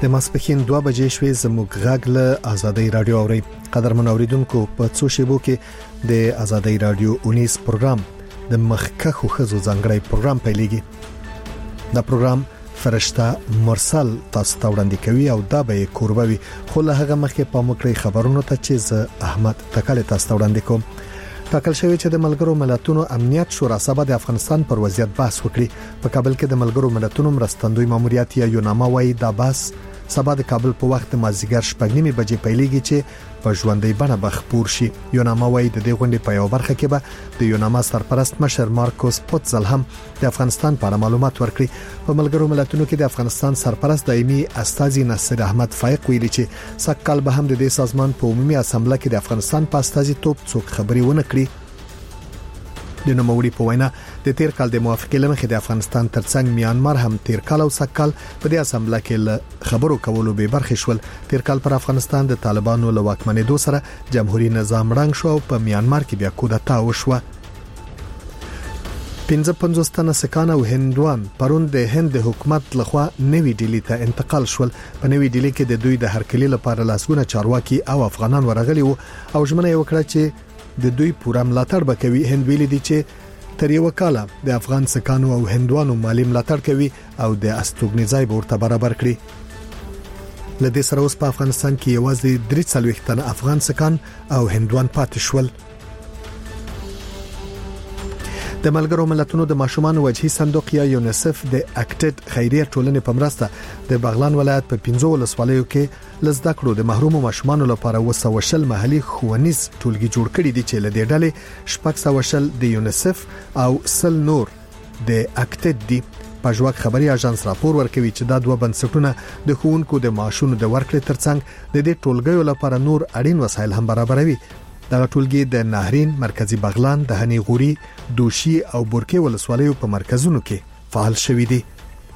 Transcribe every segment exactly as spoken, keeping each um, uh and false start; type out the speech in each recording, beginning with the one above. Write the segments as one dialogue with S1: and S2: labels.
S1: د ماسپښین دوه بجې شوې زموږ غږ له آزادۍ رادیو اوري. قدرمن اوریدونکو په څو شیبو کې د آزادۍ رادیو اونیس پروګرام د مخکخو خزو ځانګړی پروګرام پیلېږي. دا پروګرام فرشته مرسل تاسو ته وړاندې کوي او دا به کوربوي. خو له هغه مخکې په مکرې خبرونو ته چې زه احمد تکاله تاسو ته وړاندې کوم. ټاکل شوی چې د ملګرو ملتونو امنیت شورا سبا د افغانستان پر وضعیت بحث وکړي. په کابل کې د ملګرو ملتونو مرستندوی ماموریت یا یوناما وايي دا بحث سبا د کابل په وخت مازیګر شپږ نیمه بجې پیلېږي چې په ژوندۍ بڼه بخپور شي. یوناما وايي د دې غونډې په یو برخه کې به د یوناما سرپرست مشر مارکوس پوتزل هم د افغانستان په اړه معلومات ورکړي. په ملګرو ملتونو کې د افغانستان سرپرست دایمي استاذي نصر احمد فائق ویلي چې سکهال به هم د دې سازمان په عمومي اسامبله کې د افغانستان په استاذي توپ څوک خبري ونه کړي. د نوموړي په وینا د تیر کال د موافقې لمخې د افغانستان ترڅنګ میانمار هم تیر کال او سکهال په دې اسامبله کې خبرو کولو به برخه شول. تیر کال پر افغانستان د طالبانو له واکمنېدو سره جمهوریت نظام رنګ شو او په میانمار کې بیا کودتا وشوه. پنځه پنځوس تنه سکان او هندوان پرون د هند حکومت لخوا نوې ډیلی ته انتقال شول. په نوې ډیلی کې د دوی د هرکلي لپاره لاسګونه چارواکي او افغانان ورغلي وو او ژمنه یې وکړه چې د دوی پوره ملاتړ وکوي. هند ویلي دي چې تر یو کال د افغان سکانو او هندوانو مالی ملاتړ کوي او د استوګنې ځای به ورته برابر کړي. لدې سره اوس په افغانستان کې یوازې درې څلوېښت تنه افغان سکان او هندوان پاتې شول. د ملګرو ملتونو د ماشومان وجهي صندوق یا یونیسف د اکټډ خیریه ټولنې په مرسته د بغلان ولایت په پنځو ولسوالیو کې لزده کړو د محروم ماشومان لپاره وسوشل محلي ښوونیز ټولګي جوړ کړي دي چې لدې ډلې شپږ سوشل د یونیسف او سل نور د اکټډ دي. پژواک خبري اژانس راپور ورکوي چې دا دوه بنسټونه د ښوونکو د معاشونو د ورکړې ترڅنګ د دې ټولګیو لپاره نور اړین وسایل هم برابروي. دا ټولګي د نهرین، مرکزی بغلان، د هنی غوري، دوشي او بورکې ولسوالیو په مرکزونو کې فعال شوي دي.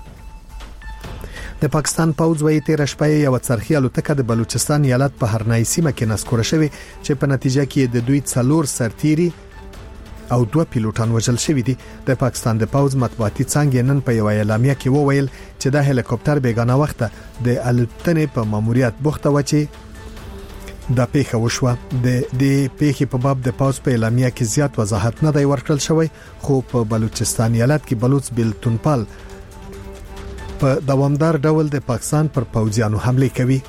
S1: د پاکستان پوځ وايي تیر شپه یو څرخي الوتکه د بلوچستان ایالت په هرنای سیمه کې نسکوره شوې چې په نتیجه کې د دوی څلور سرتيري او دوه پیلوټان وژل شوي دي. د پاکستان د پوځ مطبوعاتي څنګه نن په یو اعلامیه کې وویل چې دا هلیکوپټر بیگانه وخت د الوتنې په ماموریت بوخته و چې دا پیښه وشوه. د دې پیښې په باب د پاوز په اعلامیه کې زیات وضاحت نه دی ورکړل شوی، خو په بلوچستان ایالت کې بلوچ بلتونپال په دوامدار ډول د پاکستان پر پوځیانو حمله کوي.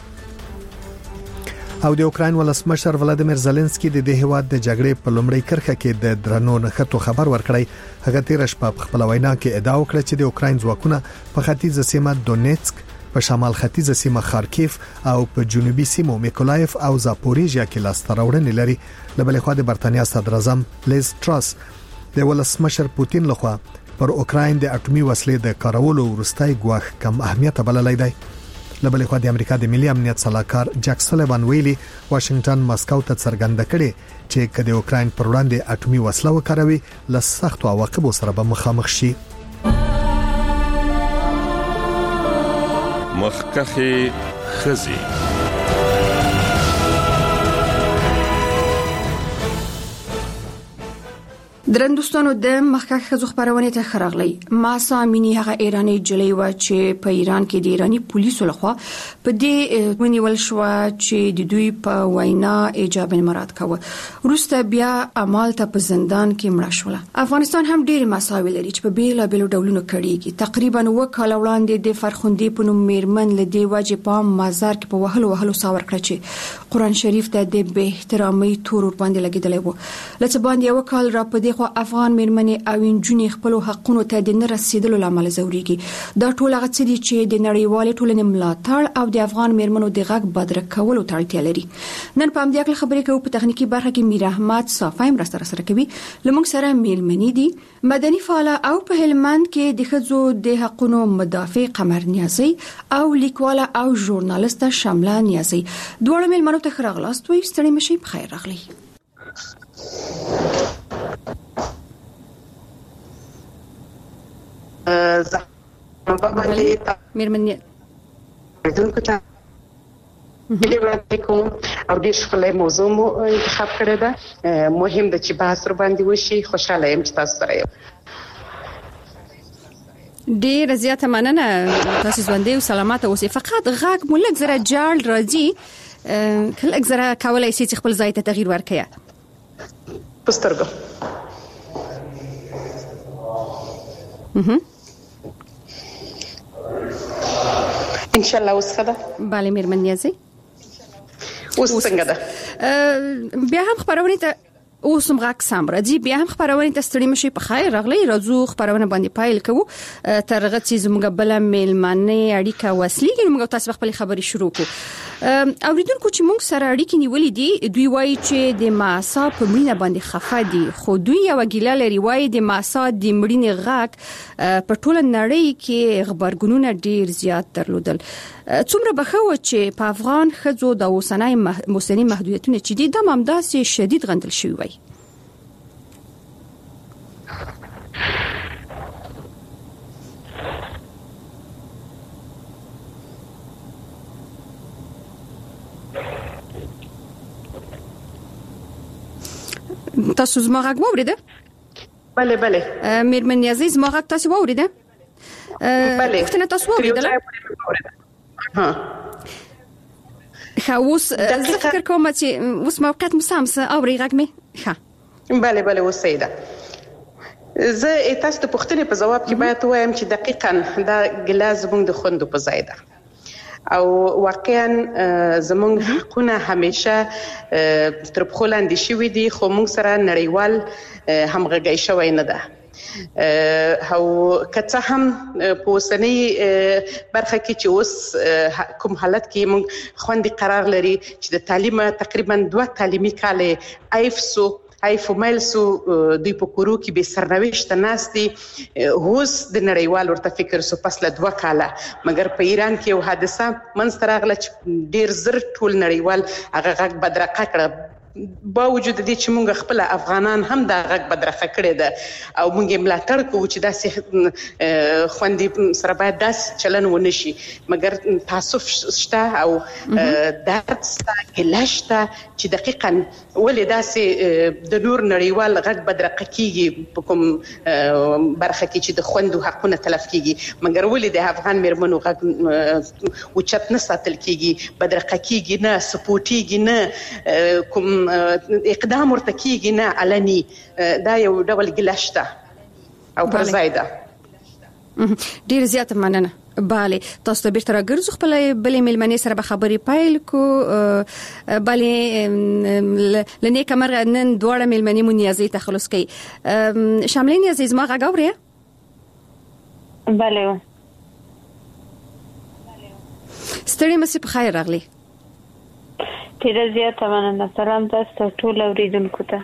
S1: او د اوکراین ولسمشر ولادیمیر زيلنسکي د دې هیواد د جګړې په لومړۍ کرخه کې د درنو نښتو خبر ورکړی. هغه تیر شپه په خپل وینا کې ادعا وکړه چې د اوکراین ځواکونه په ختیځه سیمه دونیتسک، په شمال ختیځه سیمه خارکیف او په جنوبي سیمو میکولایف او زاپوریژیا کې لاسته راوړنې لري. له بلې خوا د برتانیا صدر اعظم لیز ټراس د ولسمشر پوتین لخوا پر اوکراین د اټومي وسلې د کارولو وروستۍ ګواښ کم اهمیت بللی دی. له بلې خوا د امریکا د ملي امنیت صلاحکار جک سلیوان ویلي واشنگټن ماسکو ته څرګنده کړي چې کله اوکراین پر وړاندې اټومي وسله وکاروي له سختو عواقبو سره به مخامخ شي.
S2: مخکخي خزي
S3: درندوستانو د مخکخ خزو خبرونه ته خراغلی. ما سامینی هغه ایرانی جلی و چې په ایران کې د ایرانی پولیسو لخوا په دې ونیول شو چې د دوی په وینا ایجاب مراد کاوه. وروسته بیا عمل ته په زندان کې مړ شول. افغانستان هم ډېر مساوي لري چې په بیل بیل ډولونو کړيږي. تقریبا وکاله وړاندې د فرخندې په نوم میرمن له دی واجب په مزار کې په وهلو وهلو ساور کړ چې قران شریف ته د به احترامي تور ور باندې لګیدلی وو. لته باندې وکال را په دې خو افغان میرمنې او انجونې خپل حقونو ته د نه رسیدلو لامل زوريږي. دا ټول هغه څه دي چې د نړیوال ټولنې ملاتړ او د افغان میرمنو د غږ بدر کولو ته اړتیا لري. نن په همدې اړه خبرې کوو. په تخنیکی برخه کې میر احمد صافایم را سره سره کوي. لمونږ سره میلمنې دي مدني فعال او په هلمند کې د ښځو د حقونو مدافع قمر نیازي او لیکواله او ژورنالیست شامله نیازي. دوه میلمنو ته خراغلاست وي. ستړي مشي په خیر راغلي. میرمنې
S4: دونکو ته ملي وړاندې کوم او ډېر ښکلی موضوع مو انتخاب کړې ده. مهم ده چې بحث ور باندې وشي. خوشاله یم چې تاسو سره یم.
S3: ډیر زیاته مننه تاسو ژوندۍ او سلامات اوسئ. فقط غاګ مولک زره جال راځي کله زره کولای شي چې خپل ځای ته تغییر ورکړي.
S4: پسترګو
S3: اها
S4: ان شاء الله وسخه.
S3: bale مېرمن نیازي
S4: اوس څنګه ده؟
S3: بیا هم خبرونه ته اوس هم غاک سم راځي. بیا هم خبرونه ته ستړي مشي په خیر راغلی. راځو خبرونه باندې پایل کوو. ترغه چې زموږ بل مېلمانه اړیکه وسلیږي موږ تاسو خپل خبري شروع کوو. اوریدونکو چې موږ سره اړیکې نیولې دي دوی وایي چې د ماسا په مړینه باندې خفه دي، خو دوی یو ګیله لري وایي د ماسا د مړینې غاک په ټوله نړۍ کې خبرګونونه ډیر زیات درلودل. څومره بخو چې په افغان خځو د اوسنۍ موسنۍ محدودیتونه چې دي د ممداسي شدید غندل شوی وي. تاسو زما غږ واوریده؟
S4: بله بله.
S3: مېرمن نیازي زما غږ تاسو واوریده؟
S4: بله.
S3: پوښتنه تاسو واوریده؟
S4: ها.
S3: خو اوس زه فکر کوم چې اوس موقعیت مسامس اوري غږ مې. ها.
S4: بله بله وسیده. زه تاسو ته پوښتنه په جواب کې باید وایم چې دقیقاً دا ګلاس زموږ د خوندو په ځای ده. او واقعا زمونږ حقونه همیشه تر پخو لاندې شوي دي، خو موږ سره نړیوال همغږي شوی نه ده. او کڅه هم په اوسنۍ برخه کې چې اوس کوم حالت کې موږ خوندې قرار لري چې د تعلیم تقریبا دوه تعلیمي کال ایفسو ایفوملسو دوی په کورو کې به سرنوشت ناشتي هوس د نړیوال ورته فکر سو پس له دوه کاله، مګر په ایران کې یو حادثه منځ ته راغله چې ډیر زر ټول نړیوال هغه غږ بدرقه کړه. با وجود دې چې موږ خپل افغانان هم دا غږ بدرخه کړی ده او موږ ملاتړ کوو چې داسې خوندې سره باید داسې چلن ونه شي، مګر تاسف شته او درد شته ګیله شته چې دقیقاً ولې داسې د نور نړیوال غږ بدرقه کیږي په کوم برخه کې چې د خوندو حقونه تلف کیږي، مګر ولې د افغان مېرمنو غږ اوچت نه ساتل کیږي، بدرقه کیږي نه، سپوټیږي نه، کوم اقدام ورته کیږي نه علني. دا یو ډول ګیله شته او پر ځای ده.
S3: ډیر زیات مننه. bale تاسو ته بیرته راګرځو خپل بلې مېلمنې سره به خبرې پایل کو. bale لنی کمر نن دوړه مېلمنې مو نیازي تخلص کوي. شاملین نیازي زما غږ اوري؟
S5: bale
S3: ستړي مې په خیر راغلي.
S5: ډیر زیات مننه. سلام تاسو ټول اوریدونکو ته.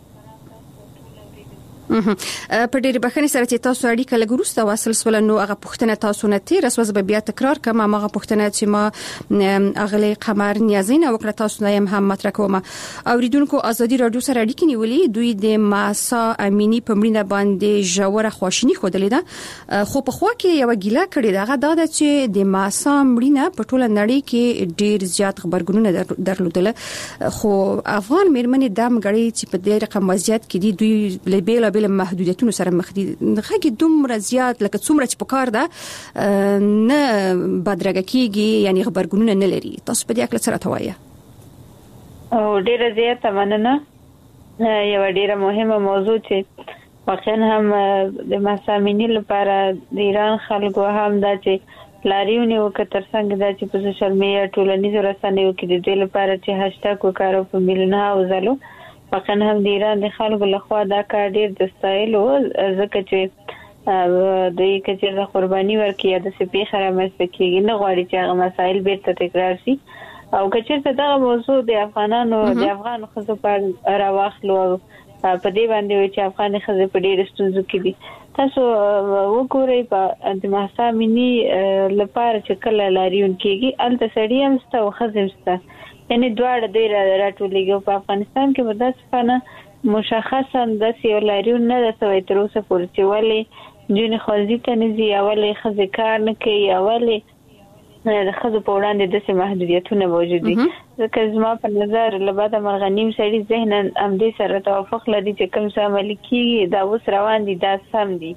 S3: په ډېر بخښنې سره چې تاسو اړیکه لګروسته واصل سول نو هغه پوښتنه تاسو نه تیر اسوس به بیا تکرار کوم. هغه پوښتنه چې ما اغلی قمر نیازینه وکړه تاسو نه هم مطرح کوم. اوریدونکو ازادي رادیو سره اړیکې نیولې دوی د ماسا امینی په مړینه باندې ژوره خواشیني خوده ده، خو په خوا کې یو ګیله کړې ده. هغه دا ده چې د ماسا مړینه په ټوله نړۍ کې ډیر زیات خبرګونونه درلودل، خو افغان مېرمنې د مګړې چې په دې رقم وضعیت کې دي دوی لبیل بل محدودیتونو سره مخ دي. هغه دومره زیات لکه څومره چې پکار ده نه بدرګه کیږي، یعنی خبرګونونه نه لري. تاسو په دې اړه څه راته
S5: او ډیره زیاته مننه. یو ډیره مهمه موضوع چې واقعا هم د مسامینی لپاره د ایران خلکو هم دا چې لاریونه وکړ څنګه دا چې په سوشل میډیا ټولنیزو رسنیو کې د دې لپاره چې هاشټګ وکړو په میلیونه او زلو واقعا هم د ایران د خلکو لخوا دا کار ډیر د ستایل او ځکه چې د کچې د قرباني ورکړي د سپي خرامت کېږي نه غواړي چې هغه مسایل بیرته تکرار شي او کچې دا موضوع د افغانانو د افغان خزو په راوخلو په دې باندې چې افغان خزو په ډیر ستونزو کې دي. تاسو وګورئ په د محسامینی لپاره چې کله لاریون کېږي الته سړی هم ست او خزم ست، یعنی دواړه ډیر راټولېږي. په افغانستان کې به داسې فنه مشخصا داسې لاریون نه ده سوی تر اوسه پورې چې ولې جون خالدي ته نه ځي، ولې خزې کار نه کوي، ولې د خزو په وړاندې داسې محدودیتونه موجود دي. ځکه زما په نظر له بعده مرغنیم سړي ذهنا همدې سره توافق لري چې کوم څه عملي کېږي دا اوس روان دي دا سم دي،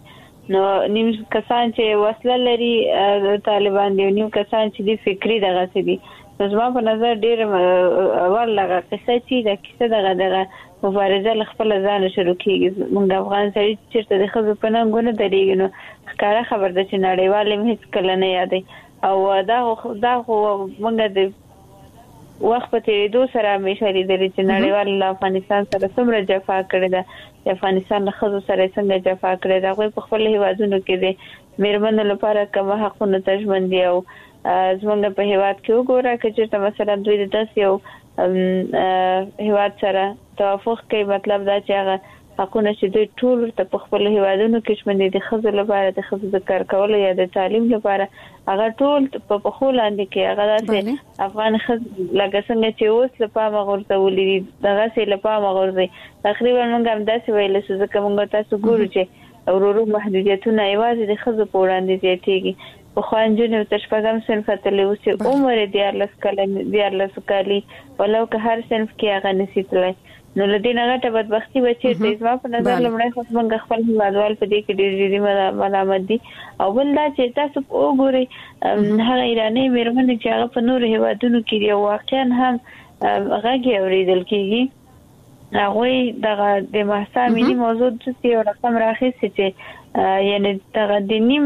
S5: نو نیم کسان چې وسله لري طالبان دي نیم کسان چې دي فکری دغه څه دي. زما په نظر ډیر اول لغه قصه چې د کیسه دغه دغه مبارزه خپل ځان شروع کیږي. موږ افغان سړي چې د خزو په ننګونه درېږي نو ښکارا خبر ده چې نړیوال هم هیڅ کله نه یادې او دا دا موږ د وخت په تیریدو سره همیشه لیدل چې نړیوال افغانستان سره څومره جفا کړې ده د افغانستان له خزو سره څنګه جفا کړې ده. هغه په خپل هیوادونو کې د میرمنو لپاره کوم حقونه تضمین دي او زمونږ په هیواد کې وګوره چې مثلا دوی د داس یو هیواد سره توافق کوي مطلب دا چې هغه حقونه چې دوی ټول ته په خپل هیوادونو کې شمن دي د خزو لپاره د خزو د کار کولو یا د تعلیم لپاره هغه ټول په خپل لاندې کې هغه د افغان خزو لکه څنګه چې اوس لپاره غورځولې دغه سي لپاره غورځي تقریبا موږ هم داسې ویل چې موږ تاسو ګورو چې ورورو محدودیتونه ایواز د خزو په وړاندې زیاتېږي. په خوانجونو تشپغم صنف ته لوسي عمر دیارلس کله دیارلس کالی ولو که هر صنف کې هغه نسیتلای نو لدی نه غټه بدبختی بچی د اسما په نظر لمړی خو موږ خپل هیوادوال په دې کې ډېر ډېر ملامت دي او بل دا چې تاسو وګورئ هغه ایرانی میرمنې چې هغه په نور هیوادونو کې دی واقعا هم هغه اوریدل کیږي هغه دغه د محسا ملي موضوع چې یو رقم راخیسي چې یعنی دغه د نیم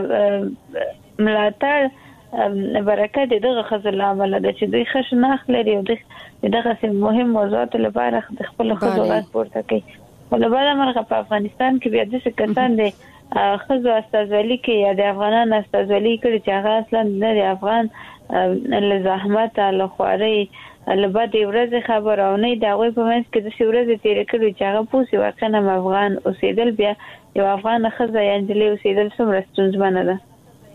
S5: ملاتړ برکت دغه خزل عمل د چې دوی خشناخ لري او دغه مهم موضوعات لپاره د خپل خزو غږ پورته کوي. ولبا مرغه په افغانستان کې بیا د څه کسان دي خزو استازولي کې یا د افغانان استازولي کړي چې هغه اصلا نه د افغان له زحمت له خواري لبا د ورځ خبرونه دا غوي په منځ کې د ورځ تیر کړي چې هغه پوسی ورکنه افغان اوسېدل بیا یو افغان خزه یا انجلي اوسېدل څومره ستونزمنه ده.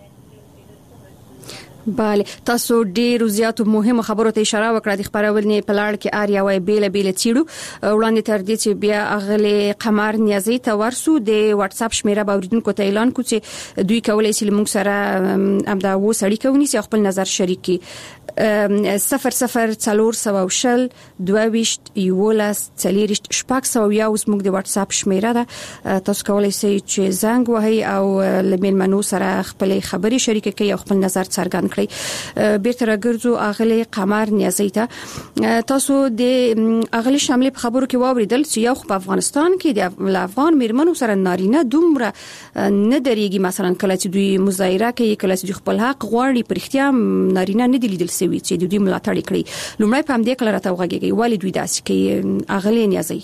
S3: بله تاسو ډیرو زیاتو مهمه خبرو ته اشاره وکړه د خبرونه په لړ کې آریا وای بیل بیل چیړو وړاندې تر دې چې بیا اغلی قمر نیازي ته ورسو د واتس اپ شمیره باوریدونکو ته اعلان کو چې دوی کولای شي موږ سره امدا و سړی کوي چې خپل نظر شریکي صفر صفر څلور سو شل دوه یولس څلېرشت شپږ سو یا اوس موږ د واتس اپ شمیره ده تاسو کولای شئ چې زنګ وهي او لمن منو سره خپل خبري شریک کړئ او خپل نظر څرګند کړئ. بیرته راګرځو اغلی قمر نیازي ته تاسو د اغلی شامل په خبرو کې واوریدل چې یو په افغانستان کې د افغان میرمنو سره نارینه دومره نه درېږي مثلا کله چې دوی مظاهره کوي کله چې خپل حق غواړي پر اختیار نارینه نه دي لیدل سوي چې دوی ملاتړ کړي. لومړی په همدې کله راته وغږیږي ولی دوی داسې کوي اغلی نیازي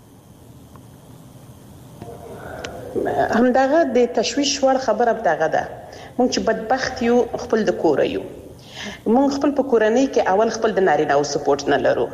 S4: همدغه د تشویش ور خبره دغه ده مونږ چې بدبخت یو خپل د کور یو مونږ خپل په کورنۍ کې اول خپل د نارینه او سپورټ نه لرو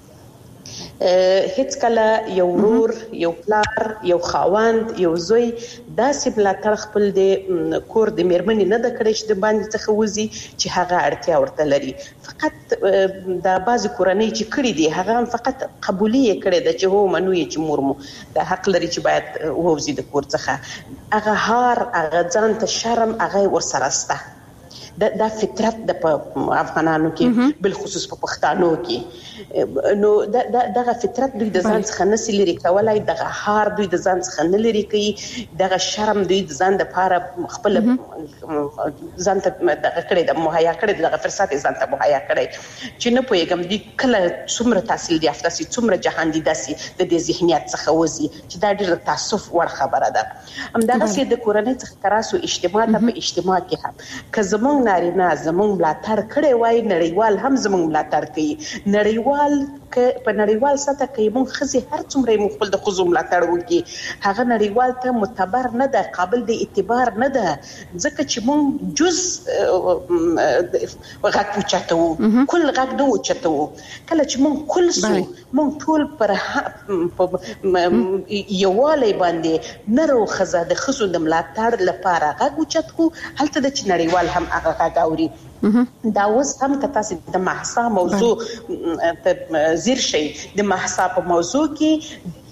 S4: هیڅ کله یو ورور یو پلار یو خاوند یو زوی داسې ملاتړ خپل د کور د میرمنې نه د کړی چې د باندې څخه وزي چې هغه اړتیا ورته لري. فقط د بعض کورنۍ چې کړی دي هغه هم فقط قبولي کړي د چې هو منو یې چې مور مو د حق لري چې باید ووزي د کور څخه هغه هار هغه ځان ته شرم هغه ورسره سته د د فطرت د افغانانو کې بل خصوص په پښتانو کې نو دغه فطرت دوی د ځان څخه نسي لري کولای دغه هار دوی د ځان څخه نه لري کوي دغه شرم دوی د ځان د لپاره خپل ځان ته دغه کړی د مهیا کړی دغه فرصت ځان ته مهیا کړی چې نه پوهیږم دوی کله څومره تحصیل یافته سي څومره جهان دي داسي د دې ذهنیت څخه وځي چې دا ډېر تاسف ور خبره ده. همدغه سي د کورنۍ څخه کراسو اجتماع ته په اجتماع کې هم که زمونږ نارینه زمونږ ملاتړ کړی وای نړیوال هم زمونږ ملاتړ کوي نړیوال ک په نړیوال سطح کې مونږ خزي هر څومره مونږ خپل د خزو ملاتړ وکړي هغه نړیوال ته معتبر نه ده قابل د اعتبار نه ده ځکه چې مونږ جز غږ پوچاتو کل غږ نو چتو کله چې مونږ کل سو مونږ ټول پر یووالی باندې نرو خزه د خزو د ملاتړ لپاره غږ وچتو هلته د نړیوال هم هغه غږ اوري. دا اوس هم که تاسو د محسا موضوع ته زیر شي د محسا په موضوع کې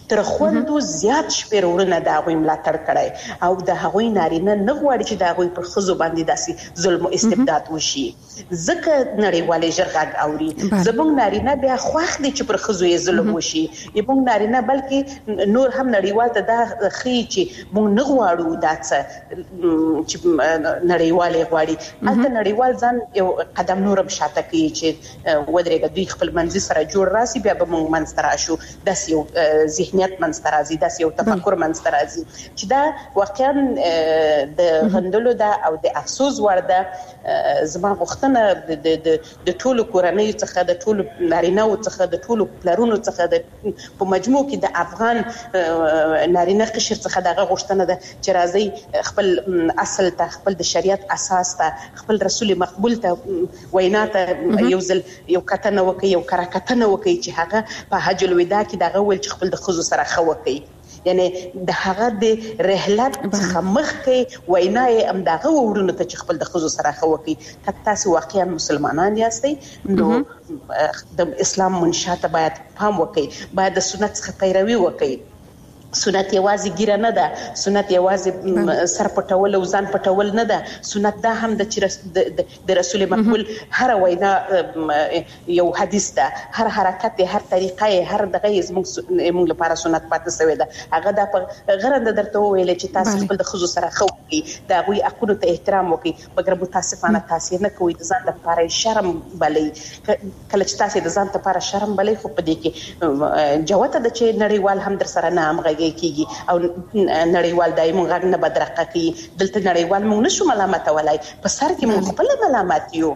S4: تر خوندو زیات شمیر ورونه د هغوی ملاتړ کړی او د هغوی نارینه نه غواړي چې د هغوی پر ښځو باندې داسې ظلم او استبداد وشي. ځکه نړیوالې ژر غږ اوري. زموږ نارینه بیا خوښ دي چې پر ښځو یې ظلم وشي. زموږ نارینه بلکې نور هم نړیوال ته دا ښیي چې موږ نه غواړو دا څه چې نړیوالې غواړي. هلته نړیوال ځان یو قدم نورم شاته کوي چې ودرېږه دوی خپل منځي سره جوړ راسي بیا به موږ منځ ته راشو. داسې یو ذهنیت منځ ته راځي، داسې یو تفکر منځ ته راځي چې دا واقعا د غندلو ده او د افسوس وړ ده. زما غوښتنه د ټولو کورنیو څخه، د ټولو نارینه‌و څخه، د ټولو پلرونو څخه د په مجموع کې د افغان نارینه قشر څخه دغه غوښتنه ده چې راځي خپل اصل ته، خپل د شریعت اساس ته، خپل رسول مقبول ته وینا ته یو ځل یو کتنه وکړي، یو کره کتنه وکړي چې هغه په حج الوداع کې دغه ول چې خپل د ښځو سره ښه وکړي. یعنی د هغه د رحلت څخه مخکې وینا یې همدغه ورونو ته چې خپل د ښځو سره ښه وکړي. که تاسو واقعا مسلمانان یاستئ نو د اسلام منشاته باید پام وکړئ، باید د سنت څخه پیروي وکړئ. سنت یوازې ګیره نه ده، سنت یوازې سر پټول او ځان پټول نه ده. سنت دا هم د چې د رسول مقبول هر وینا یو حدیث ده، هر حرکت، هر طریقه، هر دغه زموږ لپاره سنت پاتې شوی ده. هغه د غرنده درته ویل چې تاسو خپل د ښځو سره ښه وکړئ، د هغوی حقونو ته احترام وکړئ، مګر متاسفانه تاسو نه کوئ. د ځان لپاره شرم بلئ. کله چې تاسو د ځان لپاره شرم بلئ خو په دې کې جوته ده چې نړیوال هم در سره نه همغږي کیږي او نړیوال دایمو غږ نه بدرقه کوي. دلته نړیوال موږ نشو ملامتولای، په سر کې موږ خپل ملامت یو.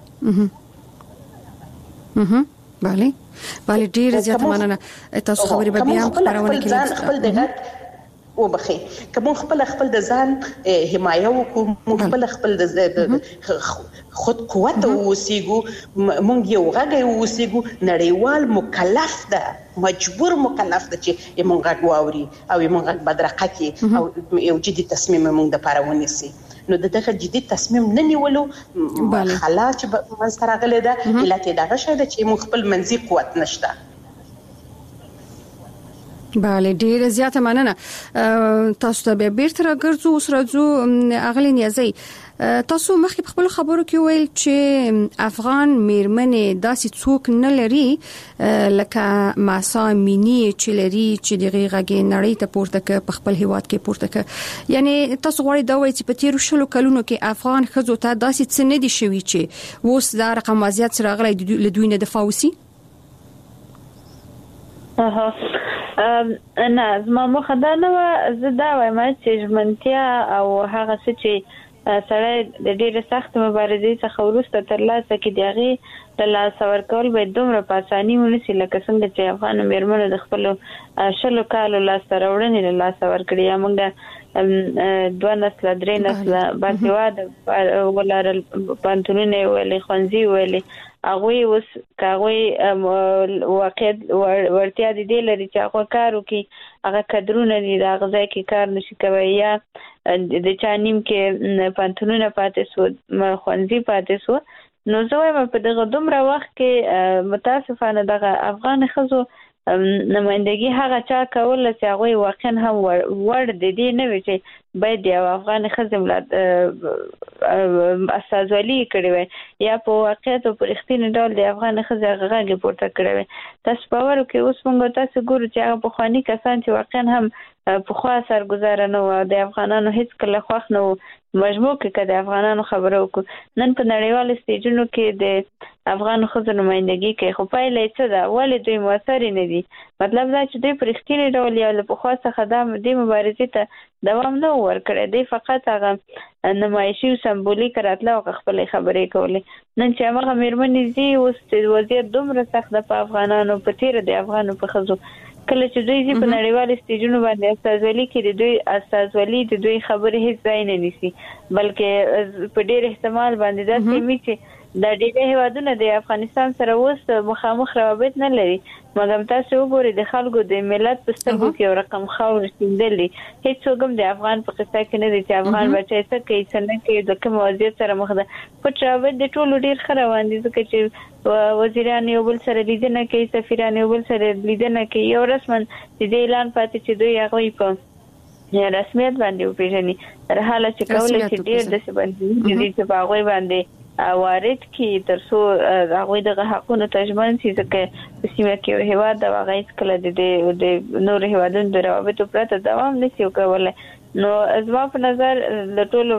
S3: اها bale bale ډیر زیات مننه. تاسو خبرې به بیا خبرونه کوي
S4: خپل دغه وبخي کوم خپل خپل د ځان حمایه وکړو، خپل خپل د خود قوت اوسېګو، مونږ یو غږ اوسېګو. نړیوال مکلف ده، مجبور مکلف ده چې مونږ غږ واوري او مونږ غږ بدرقه کړي او یو جدي تصمیم مونږ د پاره ونیسي. نو دغه جدي تصمیم نه نیولو خلا چې منځ ته راغلی ده علت یې دغه شی ده چې مونږ خپل منځي قوت نشته.
S3: bale ډیر زیاته مننه. تاسو ته به بیرته راګرځو. اوس راځو اغلی نیازي. تاسو مخکې په خپل خبرو کې ویل چې افغان میرمنې داسې څوک نه لري لکه ماسا مینی چې لري چې دغه غږی نړۍ ته پورته ک په خپل هیواد کې پورته ک. یعنی تاسو غواړئ دا وایي چې په تیر شلو کلونو کې افغان ښځو ته داسې څه نه دي شوي چې اوس دا رقم وضعیت سره غلي له دوی نه دفاع وسی؟
S5: اها نه زما مخه دا نه و. زه دا وایم چې ژمنتیا او هغه څه چې سره د ډېر سخت مبارزې څخه وروسته ترلاسه کړي د هغې د لاسه ورکول باید دومره په اساني ونسي لکه څنګه چې افغانو میرمنو د خپلو شلو کالو لاسته راوړنې له لاسه ورکړي. یا موږ دوه نسله درې نسله باسواده ولرل، پوهنتونونه یې ویلې، ښوونځي یې ویلې. هغوی اوس که هغوی واقعیت وړتیا د دې لري چې هغوی کار وکړي، هغه کدرونه دي د هغه ځای کې کار نشي کوي، یا د چا نیم کې پوهنتونونه پاتې سو، ښوونځي پاتې سو. نو زه وایم په دغه دومره وخت کې متاسفانه دغه افغان ښځو نمائندګي هغه چا کوله چې هغوی واقعا هم وړ د دې نه وي چې باید یو افغان ښځې استازولي کړې وي یا په واقعیت او په رښتیني ډول د افغان ښځې هغه غږ پورته کړی وي. تاسو باور وکړئ اوس موږ تاسو ګورو چې هغه پخواني کسان چې واقعا هم پخوا سرګزاره نه وو، د افغانانو هیڅ کله خوښ نه وو، مجموع کې که د افغانانو خبره وکړو نن په نړیوالو سټیجونو کې د افغان ښځو نمائندګي کوي، خو پایله یې څه ده؟ ولې دوی مؤثرې نه دي؟ مطلب دا چې دوی په رښتیني ډول یا له پخوا څخه دا دې مبارزې ته دوام نه ورکړی، دوی فقط هغه نمایشي او سمبولیک راتله او خپلې خبرې کولې. نن چې همغه میرمنې ځي اوس وضعیت دومره سخت ده په افغانانو، په تیره د افغانو په ښځو، کله چې دوی ځي په نړیوالو سټیجونو باندې استازولي کې د دوی استازولي د دوی خبرې هیڅ ځای نه نیسي، بلکې په ډېر احتمال باندې داسې وي چې د ډیری هیوادونو د افغانستان سره اوس مخامخ روابط نه لري مګر تاسو وګورئ د خلکو د ملت په سترګو کې یو رقم خاور شیندلې هیڅ څوک د افغان په قصه کې نه دي چې افغان بچی څه کوي څه نه کوي د کوم وضعیت سره مخ ده په روابط د ټولو ډیر ښه روان دي ځکه چې وزیران یو بل سره لیدنه کوي سفیران یو بل سره لیدنه کوي یو رسمن د اعلان پاتې چې دوی هغه په رسمیت باندې وپیژني تر حاله چې کولای شي ډیر د څه باندې دي چې په هغه باندې وارد کی ترڅو هغه د حقونو تجمن شي ځکه په سیمه کې هیواد د واغې کله د نور هیوادونو د روابطو پرته دوام نشي کولای نو زما په نظر د ټولو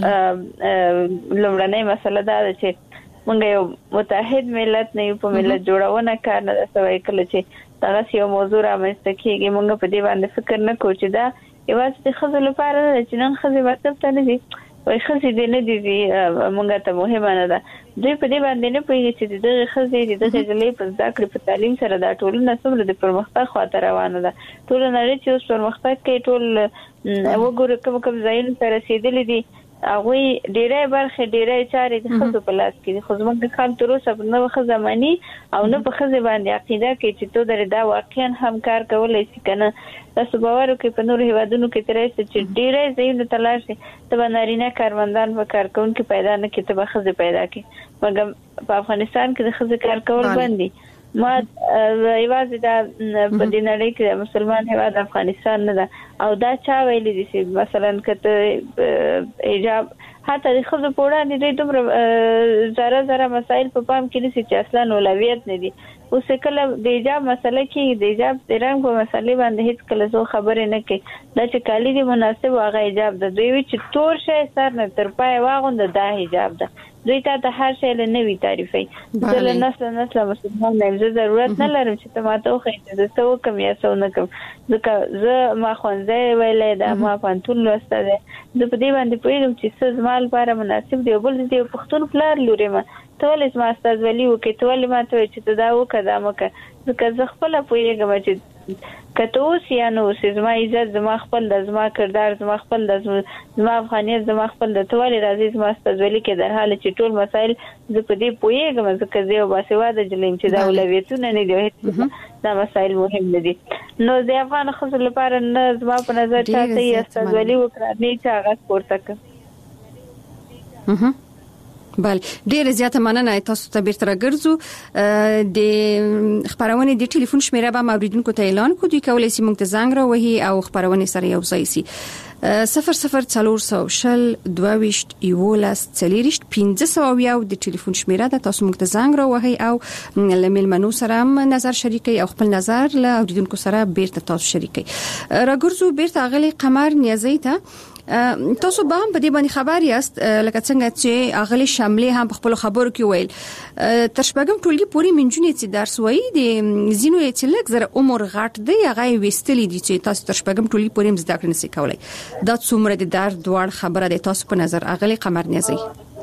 S5: لومړنۍ مسله دا ده چې موږ یو متحد ملت نه یو په ملت جوړونه کار نه سوي کله چې دا یو موضوع رامنځته کیږي موږ په دې باندې فکر نه کوو چې دا یوازې د خزل لپاره چې نن خزل مطلب ته نه دي وای خزې دې نه دي مونږ ته مهمه نه ده دوی په دې باندې نه پوهیږي چې د خزې د ځلې په ذکر په تعلیم سره دا ټولنه څومره د پرمختګ خاطر روانه ده ټول نړۍ چې اوس پرمختګ کوي ټول وګورئ کوم کوم ځایونه سره رسیدلي دي هغه ډیره برخه ډیره چارې د خزو په لاس کې خو زموږ خلک تر اوسه په نوې خزمانی او نه په خزې باندې عقیده کوي چې تو در دا واقعا هم کار کولای شي کنه تاسو باور وکړئ په نور هیوادونو کې تر اوسه چې ډیره ځایونه تلاش دي ته نارینه کارمندان په کارکونکو پیدا نه کړي ته خزې پیدا کړي مګر په افغانستان کې د خزې کار کول باندې ما ایواز دا په دې نړۍ کې مسلمان هیواد افغانستان نه ده او دا چا ویلي دي چې مثلا کته ایجاب حتی د خزو په وړاندې دوی دومره زره زره مسایل په پام کې نشي چې اصلا اولویت نه دي اوس کله د ایجاب مسله کې د ایجاب د رنګ په مسلې باندې هیڅ کله زه خبرې نه کوي دا چې کالی دی مناسب واغه ایجاب ده دوی چې تور شي سر نه تر پای واغوند دا ایجاب ده دوی ته د هر شی له نوې تعریفي زله نسل نسل مسلمان نه زه ضرورت نه لرم چې تماته خو د څو کم یا څو نه کم ځکه زه ما خوانځي ویلې دا ما پانتون لوسته ده زه په دې باندې پوهیږم چې څه زمال لپاره مناسب دی بل دې پښتون پلار لوري ما ټول اسما استاد ولی وکي ټول ما ته چې دا وکړه مکه ځکه زه خپل پوهیږم چې کته اوس یا نو زما عزت زما خپل د زما کردار زما خپل د زما افغانیت زما خپل د ټول راځي زما استاد ولی کې در حال چې ټول مسائل زه په دې پوهیږم ځکه زه یو باسواده جلیم چې دا اولویتونه نه دي دا مسائل مهم نه دي نو د افغان خزر لپاره نه زما په نظر چاته یې استاد ولی وکړه نه چې هغه پورته
S3: کړ بل ډیر زیاته مننه تاسو ته بیرته راګرځو د خبرونه د ټلیفون شمیره به موریدونکو ته اعلان کوي کولای شي موږ ته زنګ راوهي او خبرونه سره یو ځای شي صفر صفر څلور سو شل دویشت یولاس څلریشت پنځه سو یو د ټلیفون شمیره ده تاسو موږ ته زنګ راوهي او لمل منو سره نظر شریکي او خپل نظر له اوریدونکو سره بیرته تاسو شریکي راګرځو بیرته غلي قمر نیازي ته تاسو به هم په دې باندې خبر یاست لکه څنګه چې اغلی شاملې هم په خپل خبرو کې ویل تر شپږم ټولګي پورې منځونه چې درس وایي د زینو چې لږ زره عمر غټ دی هغه وستلی دي چې تاسو تر شپږم ټولګي پورې زده کړئ نشئ کولای دا څومره د درد دوړ خبره ده تاسو په نظر اغلی قمر نیازي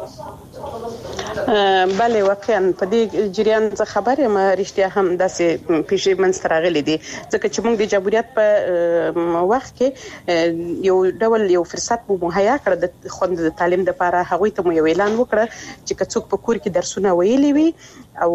S4: بله واقعا په دې جریان څخه خبره ما رښتیا هم داسې پیښې منځ راغلي دي ځکه چې موږ د جمهوریت په وخت کې یو ډول یو فرصت مو مهیا کړ د خوند د تعلیم لپاره هغه ته مو یو اعلان وکړ چې څوک په کور کې درسونه ویلي وي او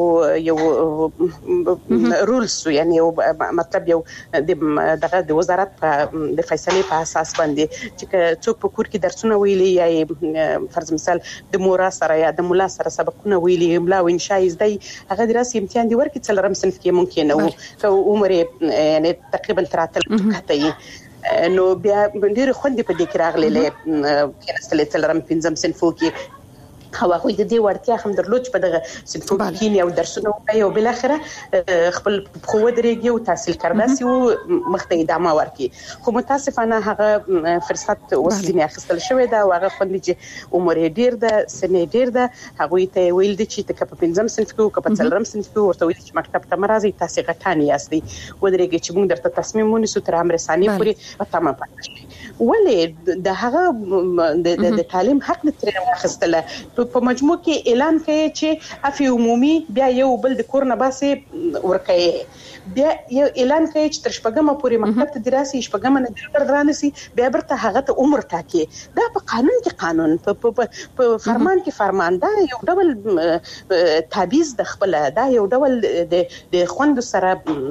S4: یو رولز یعنی یو مطلب یو دغه د وزارت په د فیصله په اساس باندې چې څوک په کور کې درسونه ویلي یا فرض مثال د مورا سره یا د مولا سره سبقونه ویلي املا او انشاء زده هغه دراسي امتحان دی ورکې څلورم صنف کې ممکن او عمر یعنی تقریبا تراتل کته نو بیا ډېر خوندې په دې کې راغلي له کېناستل څلورم پنځم صنفو کې هوا خو د دې ورتیا هم درلود په دغه صنفو کې یو درسونه او بل اخره خپل خو درېږي او تحصیل کړداسي او مخته ادامه ورکي خو متاسفانه هغه فرصت وسینه اخیستل شوې ده او هغه خوندې چې عمر ډیر ده سنې ډیر ده هغه ته ویل دي چې تک په پنځم صنف کې او په څلورم صنف کې ورته ویل چې مکتب ته مرزي تاسو غټانی یاستئ و درېږي چې موږ درته تصمیم ونیسو تر امر ثاني پورې په تمام پاتې ولې د هغه د تعلیم حق د تر واخستله په مجموع کې اعلان کوي چې عفو عمومي بیا یو بل د کور نه باسي ورکوي بیا یو اعلان کوي چې تر شپږمه پورې مکتب ته دراسي شپږمه نه درځانسي بیا برته هغه ته عمر ټاکي دا په قانون کې قانون په فرمان کې فرمان دا یو ډول تعبیز د خپل دا یو ډول د خوند سره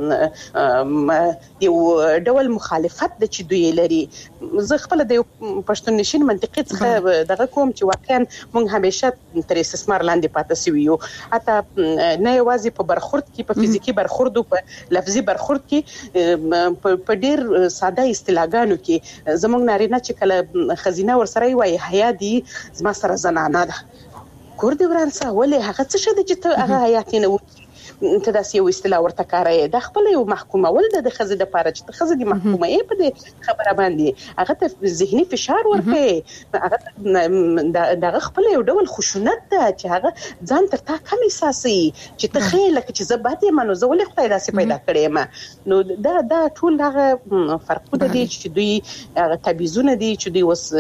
S4: یو ډول مخالفت د چې دوی لري زه خپل د پښتون نشین منطقي څخه دغه کوم چې واقعا موږ همیشه تر استثمار لاندې پاتې شو یو حتی نه یوازې په برخورد کې په فزیکی برخورد او په لفظي برخورد کې په ډیر ساده اصطلاحګانو کې زموږ نارینه چې کله خزینه ورسره وي حیا دي زما سره زنانه ده کور دی ورانسه ولې هغه څه شته چې ته هغه حیات نه وي ته داسې یو اصطلاح ورته کاروي د خپل یو محکومه ول د خزې د پاره چې خزې د محکومه یې په دې خبره باندې هغه ته ذهني فشار ورکړي هغه دغه خپل یو ډول خشونت ده چې هغه ځان تر تا کم احساسي چې ته خېل چې زباتې منو زه ولې خدای داسې پیدا کړې ما نو دا دا ټول هغه فرقونه دي چې دوی هغه تبعیضونه دي چې دوی وس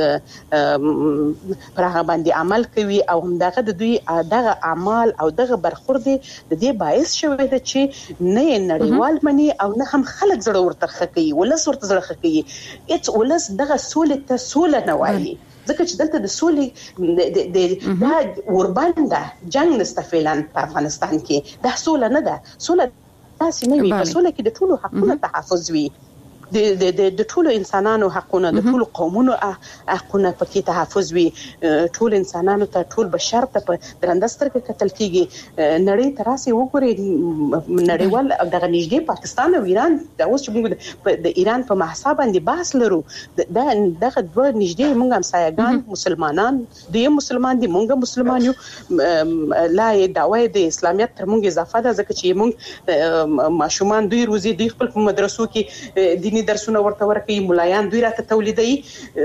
S4: پر هغه باندې عمل کوي او همدغه د دوی دغه اعمال او دغه برخورد د دې باعث شوی د چې نه نړیوال مني او نه هم خلک زړه ورته خکې ولس ورته زړه خکې اټ ولس دغه سولې ته سوله نه وایي ځکه چې دلته د سولې د د وربانده جنگ نسته فعلا په افغانستان کې د سوله نه ده سوله تاسو نه وي په سوله کې د ټولو حقوقو تحفظ وي د د د ټولو انسانانو حقونه د ټولو قومونو حقونه پکې تحفظ وي ټول انسانانو ته ټول بشر ته په درندستر کې قتل کیږي نړۍ تراسي وګوري نړیوال دغه نږدې پاکستان او ایران د اوس چې موږ د ایران په محاسبه باندې بحث لرو دا دغه دوه نږدې موږ هم سایګان مسلمانان دوی مسلمان دي موږ مسلمان یو لا دعوی د اسلامیت تر موږ اضافه ده ځکه چې موږ ماشومان دوی روزي دوی خپل په مدرسو کې دیني درسونه ورته ورکوي مولایان دوی راته تولیدي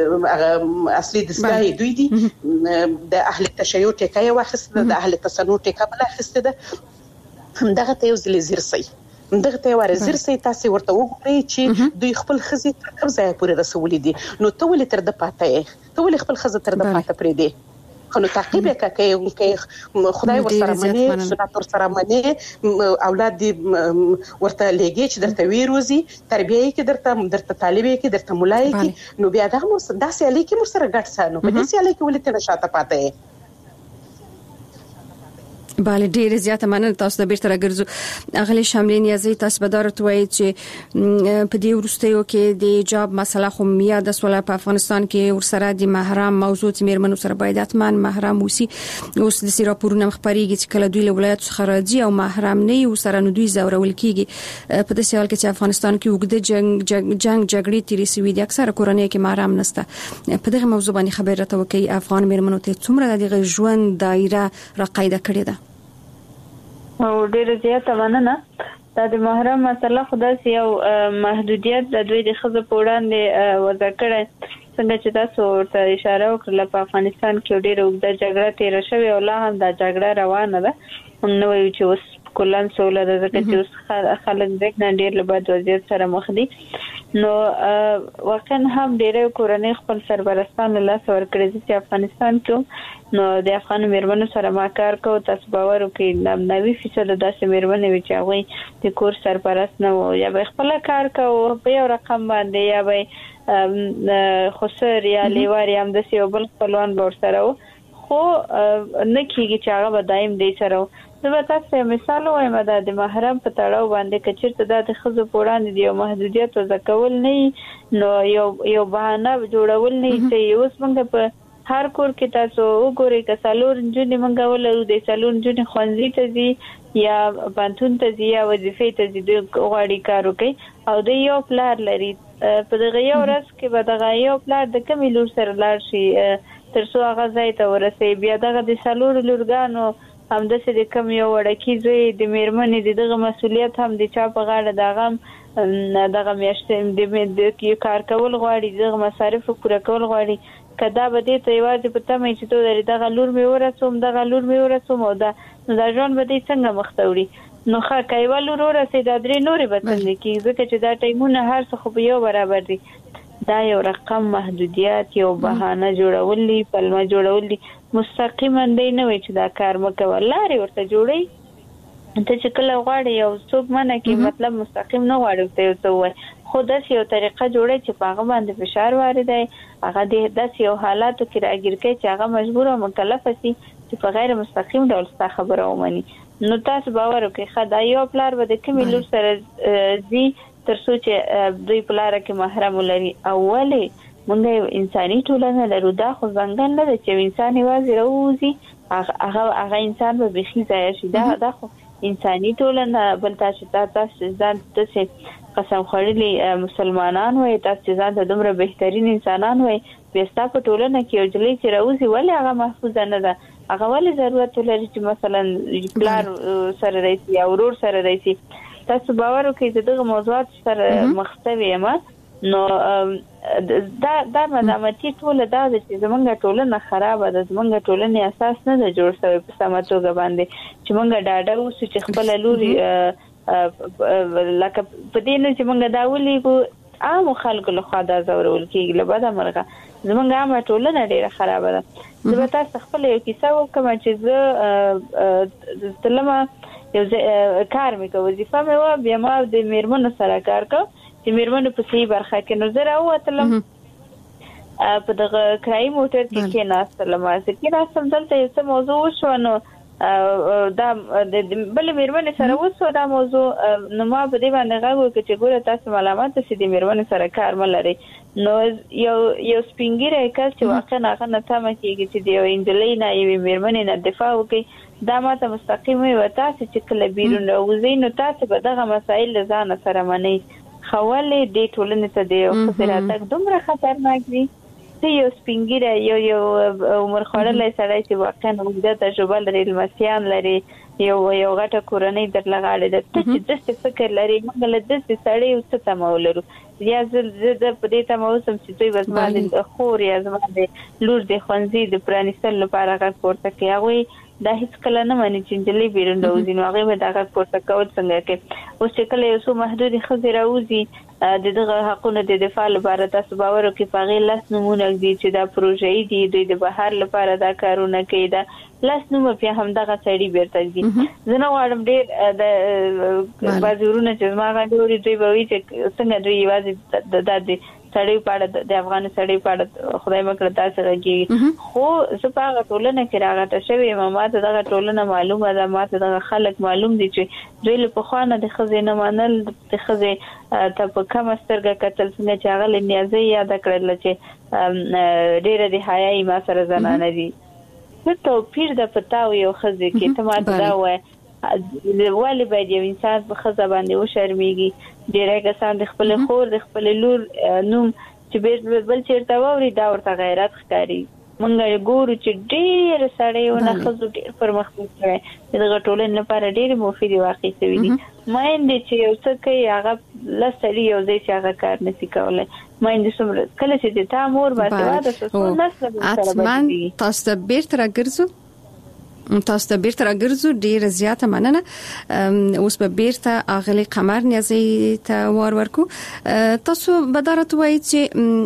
S4: اصلي دستګاه دوی دي د اهل تشیع ټیکه واخسته د اهل تصنع ټیکه بل اخسته ده همدغه ته یو ځل زیرسي همدغه ته ور زیرسي تاسو ورته وګورئ چې دوی خپل خزي تر کوم ځای پورې رسولې دي نو ته ولې تر د پاتې ته ولې خپل خزه تر د پاتې پرې دي خو تعقیب کوي کې خدای ورسره منی سنت ورسره منی اولاد دي ورته لګي چې درته ویروزي تربیه کې درته درته طالب کې درته مولای کې نو بیا دغه داسې علي کې مرسره ګټ سانو په دې علي کې ولې ته نشاته پاتې
S3: bale ډیر زیاته مننه تاسو د بیرته راګرځو اغلی شاملین یزي تاسو به دارت وایي چې په دې ورستیو کې د جاب مسله خو میا د سوال په افغانستان کې ورسره د محرم موضوع میرمنو سره باید اتمن محرم وسی اوس د سیراپورونه مخبريږي چې کله دوی له ولایت څخه راځي او محرم نه ورسره نو دوی زورول کیږي په دې سوال کې چې افغانستان کې وګړي جنگ جنگ جګړې تیرې سوي دي اکثره کورنۍ کې محرم نشته په دغه موضوع باندې خبر راته وکي افغان میرمنو ته څومره د ژوند دایره را قاعده کړې ده
S5: او ډیره زیاته مننه دا د محرم مسله خدای یو محدودیت د دوی د خزه په وړاندې وضع کړي څنګه چې تاسو ورته اشاره وکړه په افغانستان کې ډیره اوږده جګړه تیر شوې او لا هم دا جګړه روانه ده نو وایي چې اوس کلن سوله ده ځکه چې اوس خلک د ډیر له بد وضعیت سره مخ دي نو واقعا هم ډیره کورنۍ خپل سرپرستان له لاس ورکړي چې افغانستان کې نو د افغان میرمنو سره ما کار کوو تاسو باور وکړئ نوي فیصد داسې میرمنې وي چې هغه د کور سرپرست نه وو یا به خپل کار کوو په یو رقم باندې یا به خسر یا لیوار یا هم د یو بل خپلوان بور سره وو خو نه کیږي چې هغه به دایم دی سره نو به تاسو مثال وایم دا د محرم په تړاو باندې کچیرته د خزو پوراند دی او محدودیت وځ کول نه نو یو یو بهانه جوړول نه چې اوس موږ په هر کور کې تاسو وګورئ که څلور جنې موږ ولرو د څلور جنې خوندې ته ځي یا پانتون ته ځي یا وظیفې ته ځي د غواړي کار وکړي او د یو پلار لري په دغه یو ورځ کې به دغه یو پلار د کمې لور سره لاړ شي تر څو هغه ځای ته ورسي بیا دغه د څلور لورګانو همداسې د کم یو وړکي زوی د میرمنې د دغه مسؤلیت هم د چا په غاړه دغه دغه میاشتې د کار کول غواړي دغه مصارف پوره کول غواړي کدا به دې ته یوازې په تمه چې تو لري دغه لور مې ورسوم دغه لور مې ورسوم او دا نو دا ژوند به دې څنګه مختوري نو ښه کایوال لور ورسې دا درې نورې به څنګه کېږي ځکه چې دا ټایمونه هر څه خو په یو برابر دي دا یو رقم محدودیت یو بهانه جوړولې پلمه جوړولې مستقیما دی نه وي چې دا کار مکوه لارې ورته جوړي ته چې کله غواړي یو څوک منه کې مطلب مستقیم نه غواړي ته یو څه وای خو داسې یو طریقه جوړي چې په هغه باندې فشار وارد دی هغه د داسې یو حالاتو کې راګیر کوي چې هغه مجبور او مکلف شي چې په غیر مستقیم ډول ستاسو خبره ومني نو تاسو باور وکړئ خدای یو پلار به د کومې لور سره زی تر څو چې دوی پلار کې محرم لري اوله مونږ انساني ټولنه لرو دا خو څنګه نه ده چې انسان یوازې راوځي هغه هغه انسان به بخي ځای شي دا دا خو انساني ټولنه بل تاسو تاسو ځان ته قسم خورلي مسلمانان وي تاسو ځان ته دومره بهترین انسانان وي بیستا په ټولنه کې اوجلې چې راوځي ولې هغه محفوظ نه ده هغه ولې ضرورت لري چې مثلا پلار سره راځي او ورور سره راځي تاسو باور وکړئ چې دغه موضوعات سره مخته ما نو دا دا مدامتي ټول دا چې زمونږ ټولنه خراب ده زمونږ ټولنه اساس نه ده جوړ شوی په سمه توګه باندې چې مونږ ډاډه اوسو چې خپل لوري لکه په دې نه چې مونږ دا ولېګو عام خلکو له خوا دا زورول کېږي له بده مرغه زمونږ عامه ټولنه ډېره خراب ده زه به تاسو خپل یو کیسه وکړم چې زه تلمه یو کار مې کوم وظیفه مې و بیا ما د میرمنو سره کار کوم چې میرمنو په صحیح برخه کې نو زه راووتلم په دغه کرایي موټر کې کېناستلم چې کېناستم دلته یو څه موضوع وشوه نو دا بلې میرمنې سره وشوه دا موضوع نو ما په دې باندې غږ وکړ چې ګوره تاسو ملامته چې د میرمنې سره کار مه لرئ نو یو یو سپین ږیری کس چې واقعا هغه نه تمه کېږي چې د یوې نجلۍ نه یوې میرمنې نه دفاع وکړي دا ماته مستقیم وي تاسو چې کله بیرون راوځئ نو تاسو به دغه مسایل له ځانه سره منئ خولې دې ټولنې ته د یو ښځې راتګ دومره خطرناک دی ته یو سپین ږیری یو یو عمر خوړلی سړی چې واقعا اوږده تجربه لري لمسیان لري یو یو غټه کورنۍ درله غاړې ده ته چې داسې فکر لري موږ له داسې سړی څه تمه ولرو یا زه زه په دې تمه اوسم چې دوی به زما د خور یا زما د لور د ښوونځي د پرانیستلو لپاره غږ پورته کړي هغوی دا هیڅ کله نه مانی چې نجلۍ بیرون راوځي نو هغه به دا غږ پورته کول څنګه کوي اوس چې کله یو څو محدودې ښځې راوځي د دغه حقونو د دفاع لپاره تاسو باور وکړئ په هغې لس نومونه ږدي چې دا پروژه‌ای دي دوی د بهر لپاره دا کارونه کوي دا لس نومه بیا همدغه سړي بیرته ږدي زه نه غواړم ډېر د بعضې ورونه چې زما غږ اوري دوی به وایي چې څنګه دوی یوازې دا د سړی په اړه د افغان سړی په اړه خدای مه کړه تاسو غږیږي خو زه په هغه ټولنه کې راغته شوې یم ما ته دغه ټولنه معلومه ده ما ته دغه خلک معلوم دي چې دوی له پخوا نه د ښځې نه منل د ښځې ته په کمه سترګه کتل څنګه چې هغه له نیازۍ یاده کړله چې ډېره د حیایي ما سره زنانه دي څه توپیر ده په تا او یو ښځې کې ته ما ته دا ووایه ولې باید یو انسان په ښځه باندې وشرمېږي ډېری کسان د خپلې خور د خپلې لور نوم چې بل چېرته واوري دا ورته غیرت ښکاري موږ ګورو چې ډېر سړیونه ښځو ډېر پرمختګ کړی د دغه ټولنې لپاره ډېرې مفیدې واقع شوي دي میندې چې یو څه کوي هغه لس سړي یو ځای چې هغه کار نشي کولی میندې څومره کله چې د تا مور باسواده شوه څو نسله به سره بدلېږي
S3: تاسو ته بیرته راګرځو تاسو ته بیرته راګرځو ډیره زیاته مننه اوس به بیرته اغلی قمر نیازی ته وار ورکو تاسو بدارت وایي چې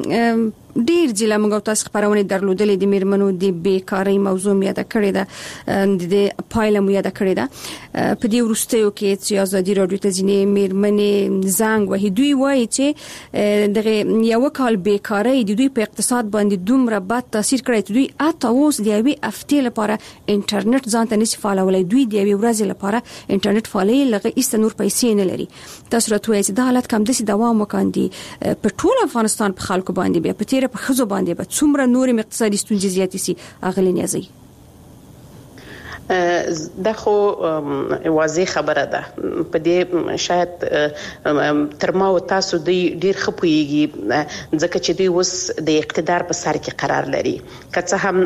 S3: ډیر ځله موږ تاسو خبرونه درلودلې د میرمنو د بیکاری موضوع مې یاد کړې ده د پایله مې یاد کړې ده په دې ورستیو کې چې ازادي رادیو ته ځینې میرمنې زنګ وهي دوی وایي چې دغه یو کال بیکاری د دوی په اقتصاد باندې دومره بد تاثیر کړی چې دوی اته اوس د یوې هفتې لپاره انټرنیټ ځان ته نشي فعالولای دوی د یوې ورځې لپاره انټرنیټ فعالي لغه ایست نور پیسې نه لري تاسو راته وایي چې دا حالت کم دسي دوام وکاندي په ټول افغانستان په خلکو باندې بیا په په خزو باندې به څومره نورې اقتصادي ستونزې زیاتې سي اغلی نیازي
S4: دا خو واضح خبره ده په دې شاید تر ما او تاسو د ډیر خپويږي ځکه چې دوی اوس د اقتدار په سر کې قرار لري که څه هم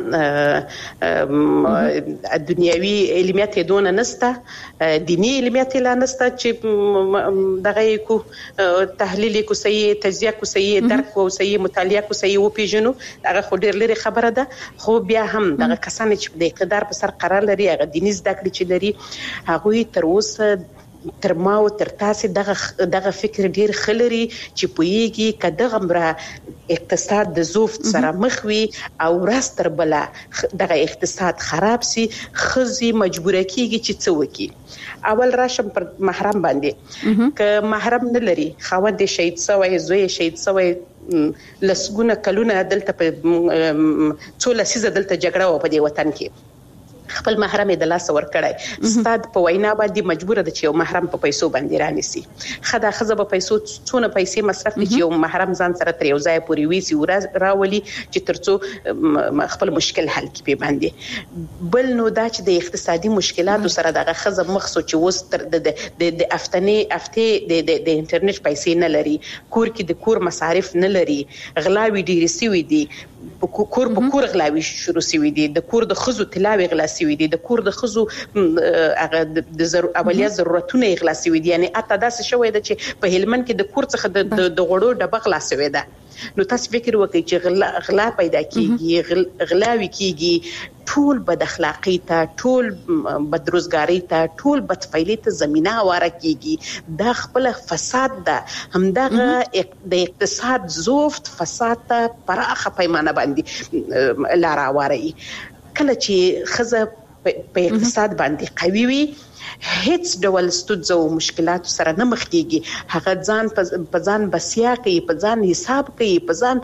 S4: دنیوي علمیت دونه نسته دینی علمیت لا نسته چې دغه کو تحلیل کو صحیح تجزیه کو صحیح درک او صحیح مطالعه کو صحیح او پیژنو هغه خو ډیر لري خبره ده خو بیا هم دغه کسان چې د اقتدار په سر قرار لري هغه دیني زده کړې چې لري هغه تر اوسه تر ما او تر تاسو دغه دغه فکر ډیر خلري چې پويږي کداغه مر اقتصاد د زوفت سره مخ وي او راستر بلا دغه اقتصاد خراب سي خزي مجبور کیږي چې څه وکي اول راشم پر محرم باندې ک محرم نه لري خاوند شهید سوی زوی شهید سوی لسګونه کلونه دلته په څو لسیزه دلته جګړه و په دې وطن کې خپل محرم د لاس ور کړای ستاد په وینا باندې مجبور ده چې یو محرم په پیسو باندې رانیسي خدا خزه په پیسو څونه پیسې مصرف دي چې یو محرم ځان سره تر یو ځای پورې ویسي راولي چې ترڅو خپل مشکل حل کړي باندې بل نو دا چې د اقتصادي مشکلاتو سره دغه خزه مخ سوچ وس تر د د افتنی افته د د انټرنیټ پیسې نه لري کور کې د کور مصارف نه لري غلاوي ډیر سوي دي کور په کور غلاوي شروع سوي دي د کور د خزو تلاوي غلا سوي دي د کور د خزو هغه د اولیه ضرورتونه غلا سوي دي یعنی اته داسې شوې ده چې په هلمند کې د کور څخه د غړو ډبه غلا سوي ده نو تاسو فکر وکړئ چې غلا, غلا پیدا کیږي غل, غلاوي کیږي ټول بد اخلاقی ته ټول بدروزګاری ته ټول بدفعلی ته زمينه واره کیږي دا خپل فساد ده همدغه د اقتصاد زوفت فساد ته پراخه پیمانه باندې لار واره کله چې خزه په اقتصاد باندې قوي وي هیڅ ډول ستونزو او مشکلاتو سره نه مخ کیږي هغه ځان په ځان بسیا کوي په ځان حساب کوي په ځان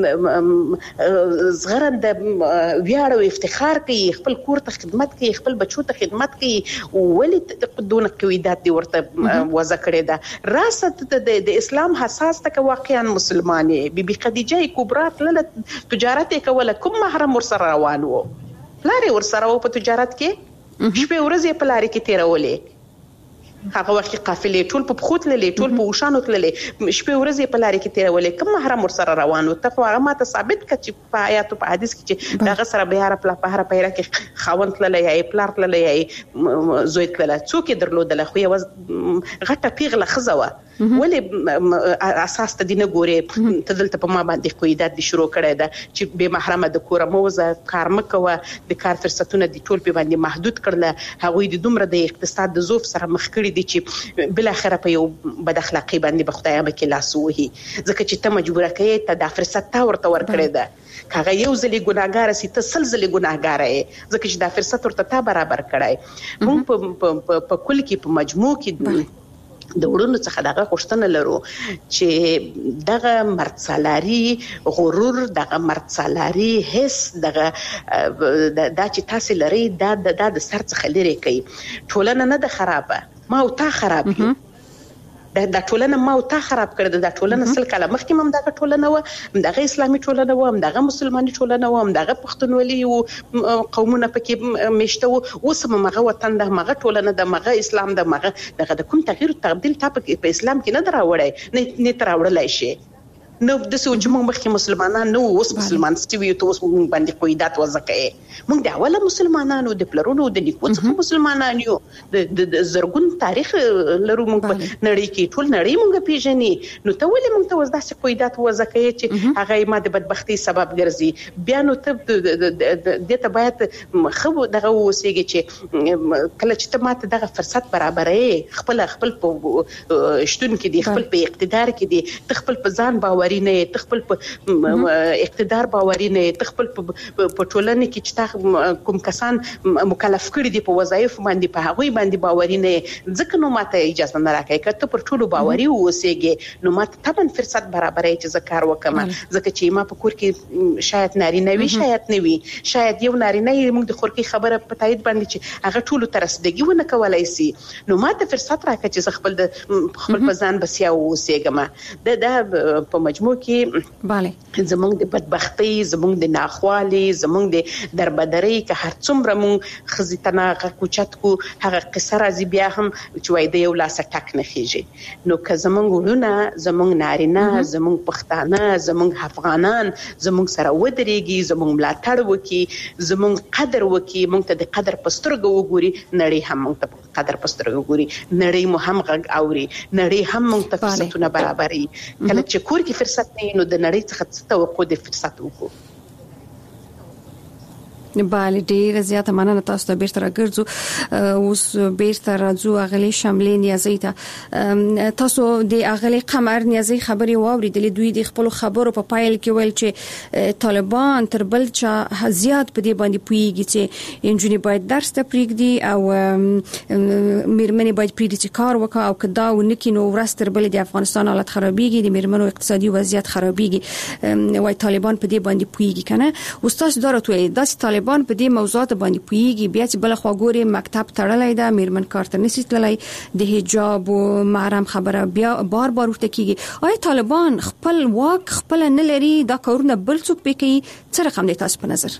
S4: زغرند ویاړ او افتخار کوي خپل کور ته خدمت کوي خپل بچو ته خدمت کوي ولې دونه قویدات دی ورته وځه کړی دا راسته د اسلام حساس تک واقعا مسلمانې بيبي خدیجه کبرا تل تجارت کوله کوم محرم ور سره روان وو لاري ور سره په تجارت کې شپه ورځې په لاري کې تیرولې هغه وخت قافلې ټول په بخوت للې ټول په وشانو تللې شپه ورځې په لاري کې تیرولې کوم محرم ور سره روانو ته خو هغه ماته ثابت کړي چې په آیاتو په حدیث کې چې دغه سره به هر په هر پیرا کې خاوند تللې یا پلار تللې زوی تللې څوک درلودل خو یو غټه پیغله خزوه ولې اساس ته دینه ګوري ته دلته په ما باندې قیدات دي شروع کړي دا چې به محرمه د کور موزه کار مکوه د کار فرصتونه دي ټول په باندې محدود کړل هغه د دومره د اقتصاد د زوف سره مخ کړي دي چې بل اخره په یو بد اخلاقی باندې بخدای به کې لاس وهي ځکه چې ته مجبوره کې ته د فرصت تا ورته ور کړی دا کاغه یو ځلې ګناګار سي ته سل ځلې ګناګار یې ځکه چې د فرصت ورته تا برابر کړای موږ په کل کې په مجموع کې د وړونو څخه دغه خوشتنه لرو چې دغه مرڅلاري غرور دغه مرڅلاري حس دغه دا چې تاسو لري دا د سر څخه لري کوي ټولنه نه د خرابه ما او تا خراب یو دا ټولنه ما او تا خراب کړ دا ټولنه سل کاله مخکې هم دا ټولنه و دغه اسلامي ټولنه و دغه مسلمانۍ ټولنه و دغه پښتونولي او قومونه پکې مشته و اوس هم هغه وطن د هغه ټولنه د هغه اسلام د هغه دغه د کوم تغییر تبديل تا په اسلام کې نه دراوړی نه نه تراوړلای شي نو د سوچ موږ مخکې مسلمانان نو اوس مسلمان ستوي ته اوس موږ باندې قیدات وځکه موږ د اوله مسلمانانو د پلرونو د نیکو څخه مسلمانان یو د زرګون تاریخ لرو موږ په نړۍ کې ټول نړۍ موږ پیژنې نو ته ولې موږ ته وځ داسې قیدات وځکه چې هغه ما د بدبختی سبب ګرځي بیا نو ته د ته باید خو دغه وسیږي چې کله چې ته ماته دغه فرصت برابرې خپل خپل په شتون کې دی خپل په اقتدار کې دی ته خپل په ځان باور نه تخپل په اقتدار باوري نه تخپل په ټولنه کې چې کوم کسان مکلف کړي دي په وظایف باندې په هغه باندې باوري نه ځکه نو ماته اجازه نه راکړي کته پر ټولو باوري اوسېږي نو ماته تبن فرصت برابرې چې زکار وکم ځکه چې ما په کور کې شاید ناري نه وي شاید نه وي شاید یو ناري نه موږ د خورکی خبره په تایید باندې چې هغه ټولو ترسدګي ونه کولای شي نو ماته فرصت راکړي چې خپل د خپل ځان بسیا اوسېږم د د په مجموع کې bale زمونږ د بدبختی زمونږ د ناخوالي زمونږ د دربدرۍ که هر څومره مونږ خزیتنا کوچت کو هغه قصه راځي بیا هم چې وای د یو لاس ټک نه خيږي نو که زمونږ ورونه زمونږ نارینه زمونږ پښتانه زمونږ افغانان زمونږ سره ودرېږي زمونږ ملاتړ وکي زمونږ قدر وکي مونږ ته د قدر پسترګو وګوري نړۍ هم مونږ ته قدر پسترګو وګوري نړۍ مو هم غږ اوري نړۍ هم مونږ ته فرصتونه برابرې کله چې کور کې فرصت نه نو د نړۍ څخه څه توقع د فرصت وکړو
S3: bale ډیر زیاته مننه تاسو ته بیرته راګرځو اوس بیرته راځو اغلی شاملې نیازي ته تاسو د اغلی قمر نیازي خبري واوریدلې دوی د خپل خبرو په پایل کې ویل چې طالبان تر بل چا زیات په دې باندې پویږي چې انجونی باید درس ته پریږدي او میرمنې باید پریږدي چې کار وکړي او کدا ونکې نو ورستر بل د افغانستان حالت خرابېږي د میرمنو اقتصادي وضعیت خرابېږي وای طالبان په دې باندې پویږي کنه استاد دارت وای داس طالبان په دې موضوعات باندې پویږي بیا چې بل خو ګوري مکتب تړلای دا میرمن کار ته نشي تللی د حجاب او محرم خبره بیا بار بار ورته کیږي آیا طالبان خپل واک خپل نه لري دا کارونه بل څوک پکې څه رقم دی تاسو په نظر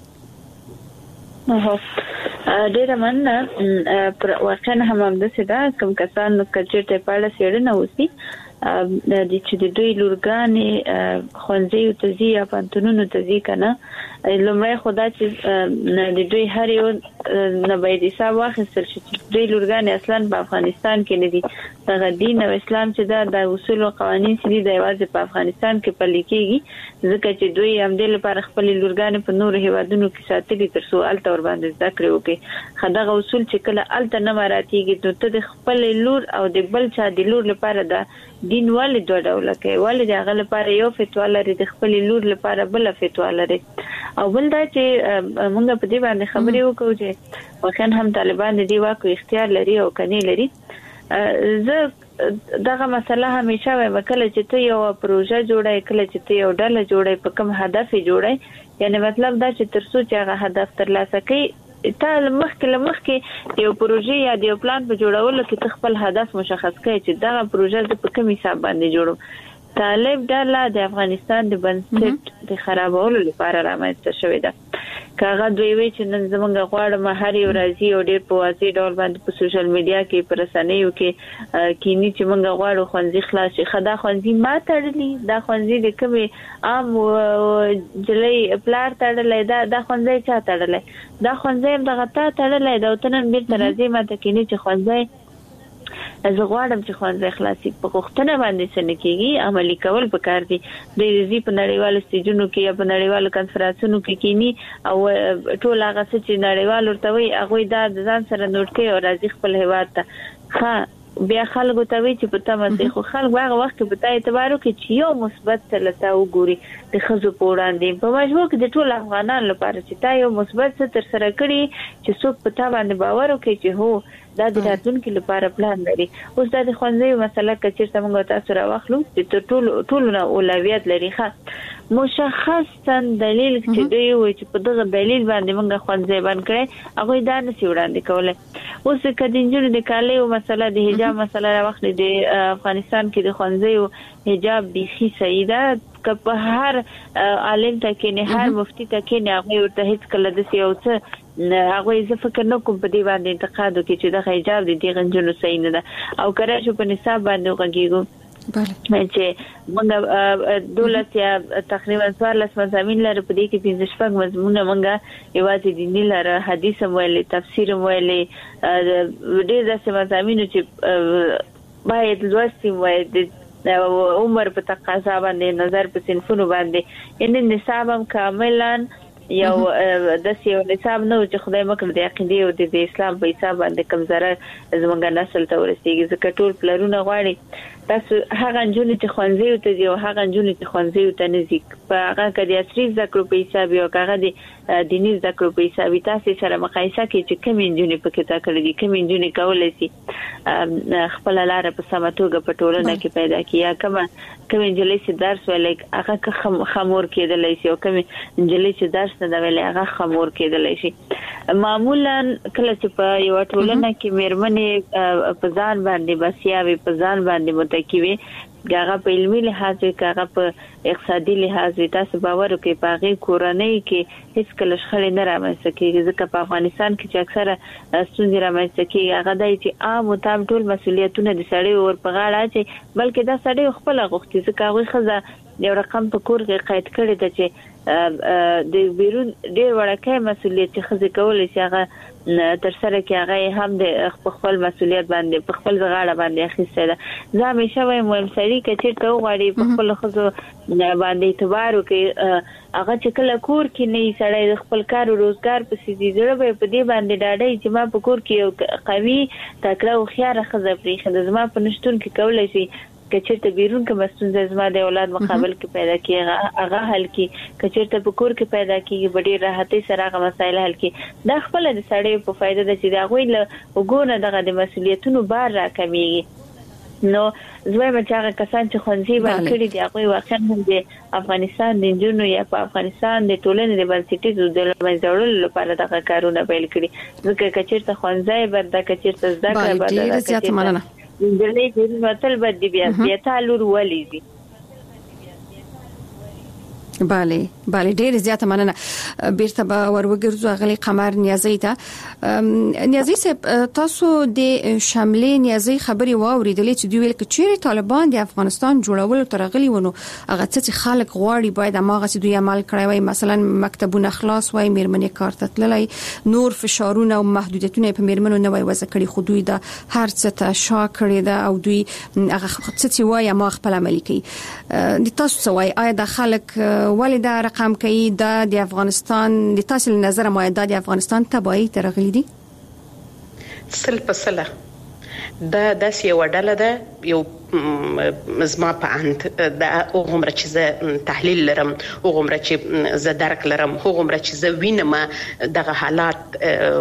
S5: نه ډیر مننه واقعا هم هم د سیدا کوم کسان کچې ته پاله سیړنه وسی د چې د دوی لورګانې خونځي ته زی یا پانتونونو ته زی کنه لمړی خدا چې د دوی هر یو نه باید حساب واخیستل شي چې دوی لورګانې اصلا په افغانستان کې نه دي دغه دین او اسلام چې دا د اصول او قوانين چې د یوازې په افغانستان کې پلي کېږي ځکه چې دوی هم د لپاره خپل لورګانې په نور هیوادونو کې ساتلي تر څو الته ور باندې ذکر وکړي خدغه اصول چې کله الته نه مراتيږي نو ته د خپل لور او د بل چا د لور لپاره دا دین والد دوه ډول کوي والد هغه لپاره یو فتوا لري د خپل لور لپاره بل فتوا لري او بل دا چې موږ په دې باندې خبرې وکړو چې واقعا هم طالبان د دې واکو اختیار لري او کني لري زه دغه مسله همیشه وایم کله چې ته یو پروژه جوړای کله چې ته یو ډله جوړای په کوم هدف جوړای یعنی مطلب دا چې تر څو چې هغه هدف ترلاسه کړي ته مخکې لمخکې یو پروژه یا یو پلان په جوړولو کې خپل هدف مشخص کړي چې دا پروژه په کوم حساب باندې جوړو طالب ډله د افغانستان د بنسټ د خرابولو لپاره رامنځته شوې ده کاغه دوی وی چې نن زمونږ غواړم هر یو راځي او ډېر په واضح ډول باندې په سوشل میډیا کې پر رسنیو کې کینی چې مونږ غواړو خونځي خلاص شي خدا خونځي ما تړلې دا خونځي د کومي عام جلې پلار تړلې دا دا خونځي چا تړلې دا خونځي دغه تا تړلې دا وتنن بیرته راځي ما ته کینی چې خونځي زه غواړم چې خوانځي خلاصي په وختونه باندې سن کېږي عملی کول پکار دي د دې په نړیوالو سټیجونو کې یا په نړیوالو کانفرنسونو کې کینی او ټول هغه چې نړیوال ورته وي هغه د ځان سره نوٹ کوي او راځي خپل هیواد ته ها بیا خلکو ته وی چې په تمه خو خلک هغه وخت په تای اعتبارو کې چې یو مثبت تلته وګوري د خزو په وړاندې په مجموع کې د ټول افغانانو لپاره چې تا یو مثبت څه تر سره کړی چې څوک په تا باندې باور وکړي چې هو دا د راتلونکي لپاره پلان لري اوس د خوندې مسله کچیر څنګه تاسو راوخلو چې ټول ټول نه اولویت لري ښه مشخصا دلیل چې دوی وي چې په دغه دلیل باندې موږ خوندې باندې کړی هغه دا نسی وړاندې کوله اوس کډینجو د کالیو مسله د حجاب مسله راوخلې د افغانستان کې د خوندې حجاب بيخي سیده که په هر عالم ته کې نه هر مفتي ته کې نه هغه ورته هیڅ کله د سیاست هغه زه فکر نه کوم په دې باندې انتقاد وکړي چې د حجاب د دې غنجونو صحیح نه ده او کله چې په نصاب باندې وګورئ بله چې موږ دولت یا تقریبا څوارلس مضامین لري په دې کې پنځه شپږ مضمونه موږ یوازې دیني لري حدیث ویلي تفسیر ویلي ډېر داسې مضامین چې باید لوستي وای د عمر په تقاضا باندې نظر په صنفونو باندې ان نصاب هم کاملا یو د سیو نصاب نو چې خدای مکر د عقیده او د اسلام په حساب باندې کمزره زمونږ نسل ته ورسیږي ځکه ټول پلرونه غواړي تاسو هغه انجونې چې خوانځي ته دی او هغه انجونې چې خوانځي ته نزيک په هغه کې د اصلي ذکر په حساب یو هغه د دیني ذکر په حساب تاسو سره مقایسه کې چې کوم انجونې په کې تا کړی دي کوم انجونې کولای شي خپل لار په سماتوګه په ټولنه کې پیدا کیه کما کوم انجلې چې درس ولې هغه خمور کېدلای شي او کوم انجلې چې درس نه دی ولې هغه خمور کېدلای شي معمولا کله چې په یو ټولنه کې مېرمنې په ځان باندې بسیاوي په ځان باندې متکیوي هغه په علمي لحاظ کې هغه په اقتصادي لحاظ تاسو باور وکړئ په هغه کورنۍ کې هیڅ کله شخړې نه رامنځته کیږي ځکه په افغانستان کې چې اکثره ستونزې رامنځته کیږي هغه دای چې عام او تام ټول مسولیتونه د سړی ور په غاړه اچي بلکې دا سړی خپل غوښتي ځکه هغه خزه یو رقم په کور کې قید کړی دی چې د بیرون ډیر وړکه مسولیت چې خزي کولای شي هغه تر سره کې هغه هم د خپل مسولیت باندې په خپل غاړه باندې اخیسته ده. زه همیشه وایم مهم سړي چې ته وغواړي په خپل خزو باندې اعتبار وکړي، هغه چې کله کور کې نه سړی خپل کار او روزګار په سيزي زړه به په دې باندې ډاډي چې ما په کور کې یو قوي تکړه او خيار خزه پرې خد زما په نشټون کې کولای شي کچرته بیرون کې مستونزه زما د اولاد مقابل کې پیدا کیږي هغه حل کی کچرته په کور کې پیدا کیږي ډېر راحتي سره هغه مسایل حل کی. دا خپل د سړی په فائدہ د چې دا غوي له وګونه دغه د مسولیتونو بار را کمیږي. نو زما چې هغه کسان چې خونځي باندې دي هغه واقعا هم د افغانستان د جنونو یا په افغانستان د ټولنې د بنسټیزو د منځوړلو لپاره دغه کارونه پیل کړي. ځکه کچرته خونځي بر د کچرته زده کړه بر د کچرته دلې د متل بد دی بیا بیا تعالور ولیدي.
S3: bale bale ډېر زیاته مننه. بیرته به وروګرځو غلي قمر نیازی ته نیازی صاحب تاسو د شاملې نیازی خبري واوریدلې چې دوی ویل چې چیرې طالبان د افغانستان جوړول ترغلي ونه هغه چې خلک غواړي باید هغه چې دوی عمل کړی وي، مثلا مکتبونه خلاص وای، میرمنې کار ته تللی، نور فشارونه او محدودیتونه په میرمنو نه وای وځ کړی، خو دوی د هر څه ته شا کړی ده او دوی هغه څه وای ما خپل عملي کوي. د تاسو سوای آیا د خلک ولې دا رقم کوي د افغانستان د تاسو نظر ما د افغانستان تبعی ترغلی دي؟
S4: سل په سله دا داسې یو ډله ده، یو زما په اند دا هغومره چې زه تحلیل لرم، هغومره چې زه درک لرم، هغومره چې زه وینم دغه حالات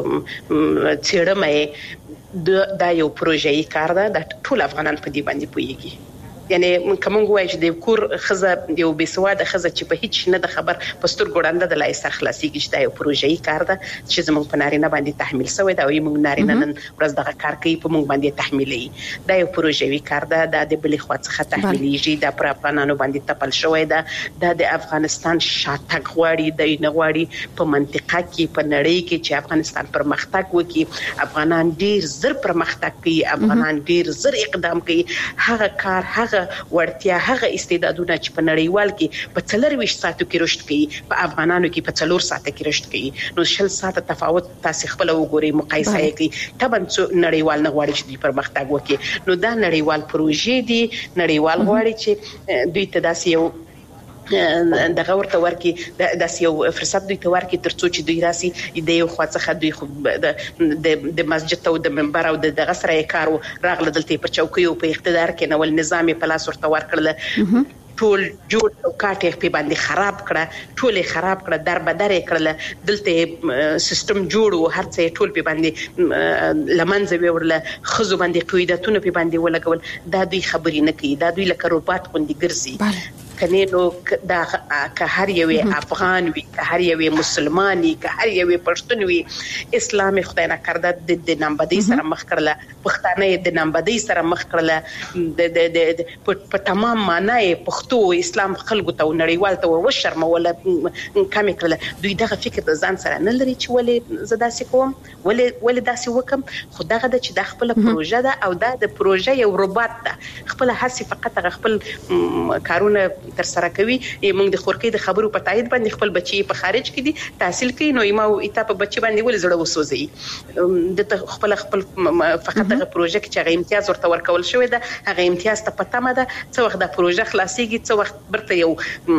S4: څېړم، دا یو پروژې کار ده. د ټول افغانان په دې باندې پوهیږي. یعنی کوم وایي چې د کور خزه یو بيسواده خزه چې په هیڅ نه د خبر پستر ګوړنده د لای سر خلاصيږي چې دا یو پروژې کار ده چې زموږ په نارینه باندې تحمیل شوی دا، او موږ نارینه نن ورځ دغه کار کوي په موږ باندې تحمیلي. دا یو پروژې کار ده، دا د بلې خوا څخه تحمیلېږي، دا پر افغانانو باندې تپل شوی ده. دا د افغانستان شاتګ غواړي، د نه غواړي په منطقه کې په نړۍ کې چې افغانستان پرمختګ وکړي. افغانان ډیر زر پرمختګ کوي، افغانان ډیر زر اقدام کوي. هغه کار هغه ورتیا هغه استعدادونه چې په نړیوال کې په څلور ویشت ساعتو کې رشد کوي، په افغانانو کې په څلور ساعته کې رشد کوي. نو شل ساعته تفاوت تاسو خپل وګورئ، مقایسه یې کوي. طبعا نړیوال نه غواړي چې دوی پرمختګ وکړي، نو دا نړیوال پروژې دي. نړیوال غواړي چې دوی ته داسې یو دغه ورته ورکی د داسې یو فرصت دوی ته ورکی ترڅو چې دوی راسي د یو خوا څخه دوی خو د د مسجد او د منبر او د دغه سره کارو راغله دلته په چوکۍ او په اقتدار کې نو نظام په لاس ورته ورکړل، ټول جوړ او کاټه په باندې خراب کړه، ټول خراب کړه، در بدر کړل، دلته سیستم جوړ او هر څه ټول په باندې لمنځه ورله، خزو باندې قیودتونه په باندې ولګول. دا دوی خبرې نه کوي، دا دوی لکه روبات غوندي ګرځي. کني نو دا که هر یو افغان وي، که هر یو مسلمان وي، که هر یو پښتون وي، اسلام خدای نه کړه د نامبدي سره مخ کړل، پښتانه د نامبدي سره مخ کړل، د د په تمام معنی پښتو اسلام خلکو ته نړیوال ته وشرم ولا کم کړل. دوی دغه فکر د ځان سره نه لري چې ولې زدا سې کوم، ولې ولې داسې وکم. خدای د چې د خپل پروژه ده او دا د پروژه یو روبات ده، خپل هڅه فقط خپل کارونه تر سره کوي. موږ د خورکې د خبرو په تایید باندې خپل بچي په خارج کې دي تحصیل کوي، نو یما او ایته په بچي باندې ول زړه وسوځي. د خپل خپل فقط د پروژه کې چې امتیاز ورته ورکول شوی ده، هغه امتیاز ته پته مده څو وخت د پروژه خلاصيږي، څو وخت برته یو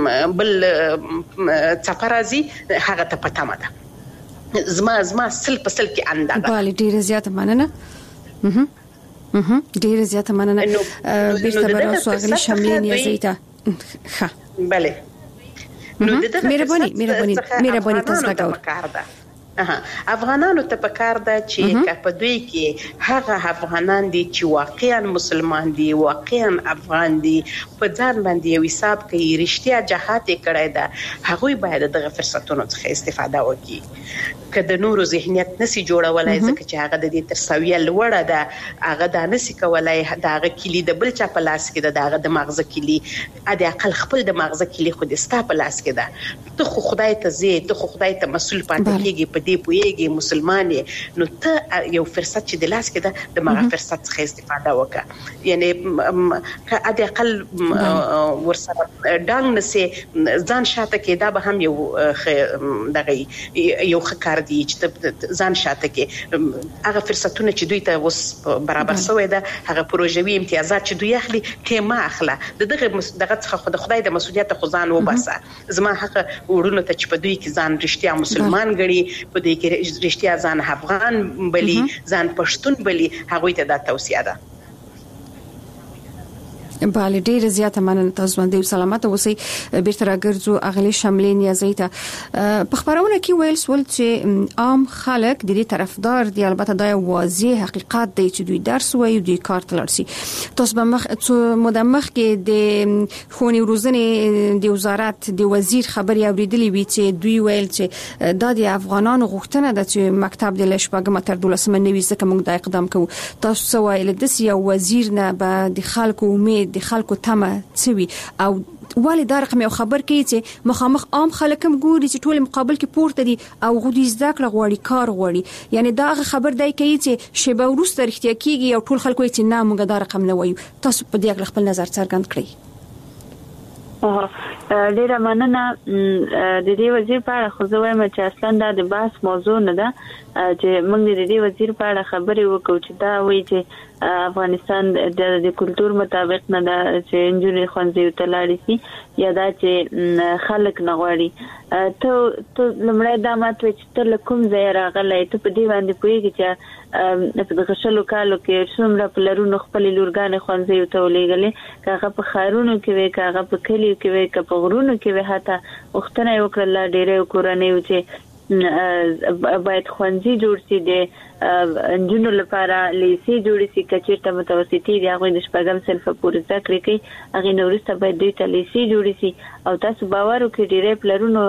S4: بل څپرازي هغه ته پته مده. زما زما سل په سل کې اندازه
S3: بالي ډیره زیاته مننه. اها اها ډیره زیاته مننه. بیرته به سوالګل شاملین یا زیته ها
S4: بله.
S3: نو د دغه مهرباني مهرباني مهرباني تاسو راغور.
S4: اها افغانانو ته پکار ده چې په دوی کې هغه افغانان دي چې واقعا مسلمان دي، واقعا افغان دي، په ځان باندې یو حساب کوي، رښتیا جهاد کړی ده، هغه باید دغه فرصتونو څخه استفاده وکړي. کله نورو ذهنیت نسی جوړولای ځکه چې هغه د دې تر سویه لوړه ده، هغه د نسی کولای دغه کلی د بل چا په لاس کې ده، دغه د مغزه کلی ا د عقل خپل د مغزه کلی خو د ستا په لاس کې ده. ته خو خدای ته زی، ته خو خدای ته مسؤل پاتې کیږي په په دې پويږي مسلمان نو ته یو فرصت چې د لاس کې ده د مغه فرصت څخه استفاده وکړه یعنی که اده اقل ورسره ډنګ نسي ځان شاته کې دا به هم یو دغه یو خکار دی چې ځان شاته کې هغه فرصتونه چې دوی ته وس برابر شوی ده هغه پروژوي امتیازات چې دوی اخلي کې ما اخله دغه دغه څخه خدای د مسؤلیت خو ځان وباسه زما حق ورونو ته چې په دوی کې ځان رښتیا مسلمان ګڼي په دوی کې رښتیا ځان افغان بلی ځان پښتون بلی هغه ته دا توصیه ده
S3: بله ډیره زیاته مننه تاسو باندې سلامت اوسئ بیرته راګرځو اغلی شاملین یا زیته په خبرونه کې ویل سول چې عام خلک د دې طرفدار دي البته دا واضح حقیقت دی چې دوی درس وایي دوی کار تلرسي تاسو به مخ مدمخ کې د خونی روزنې د وزارت د وزیر خبري اوریدلې وی چې دوی ویل چې دا د افغانانو غوښتنه ده چې مکتب د لشبګه تر دولسمه نوي ځکه موږ د اقدام کوو تاسو سوایل د سیاسي وزیر نه به د خلکو امید د خلکو تمه سوي او ولې دا رقم یو خبر کوي چې مخامخ عام خلک هم ګوري چې ټول مقابل کې پورته دي او غوډي زده کړه غواړي کار غواړي یعنی دا خبر دی کوي چې شیبه وروسته رښتیا کیږي او ټول خلک وایي چې نه موږ دا رقم نه وایو تاسو په دې خپل نظر څرګند کړئ
S5: ډیره مننه د دې وزیر په اړه خو زه وایم چې اصلا دا د بحث موضوع نه ده چې موږ د دې وزیر په اړه خبرې وکړو چې دا وایي چې افغانستان د کلچر مطابق نه دا چې انجونې خوندې تلاړي سي یا دا چې خلک نه غواړي ته ته لمړی دا ماته چې ته کوم ځای راغلی ته په دې باندې پوهیږي چې د غشلو کالو کې څومره پلرونو خپل لورګانې خوندې ته ولېګلې کاغه په خارونو کې وي کاغه په کلیو کې وي کاغه په غرونو کې وي حتی وختونه یو کړل ډېرې کورنۍ و چې باید خوندې جوړ شي د انجونو لپاره لیسي جوړ شي کچېرته متوسطي دی هغه د شپږم صنف پورې زده کړې کوي هغه نورسته باید دوی ته لیسي جوړ شي او تاسو باور وکړئ ډېرې پلرونو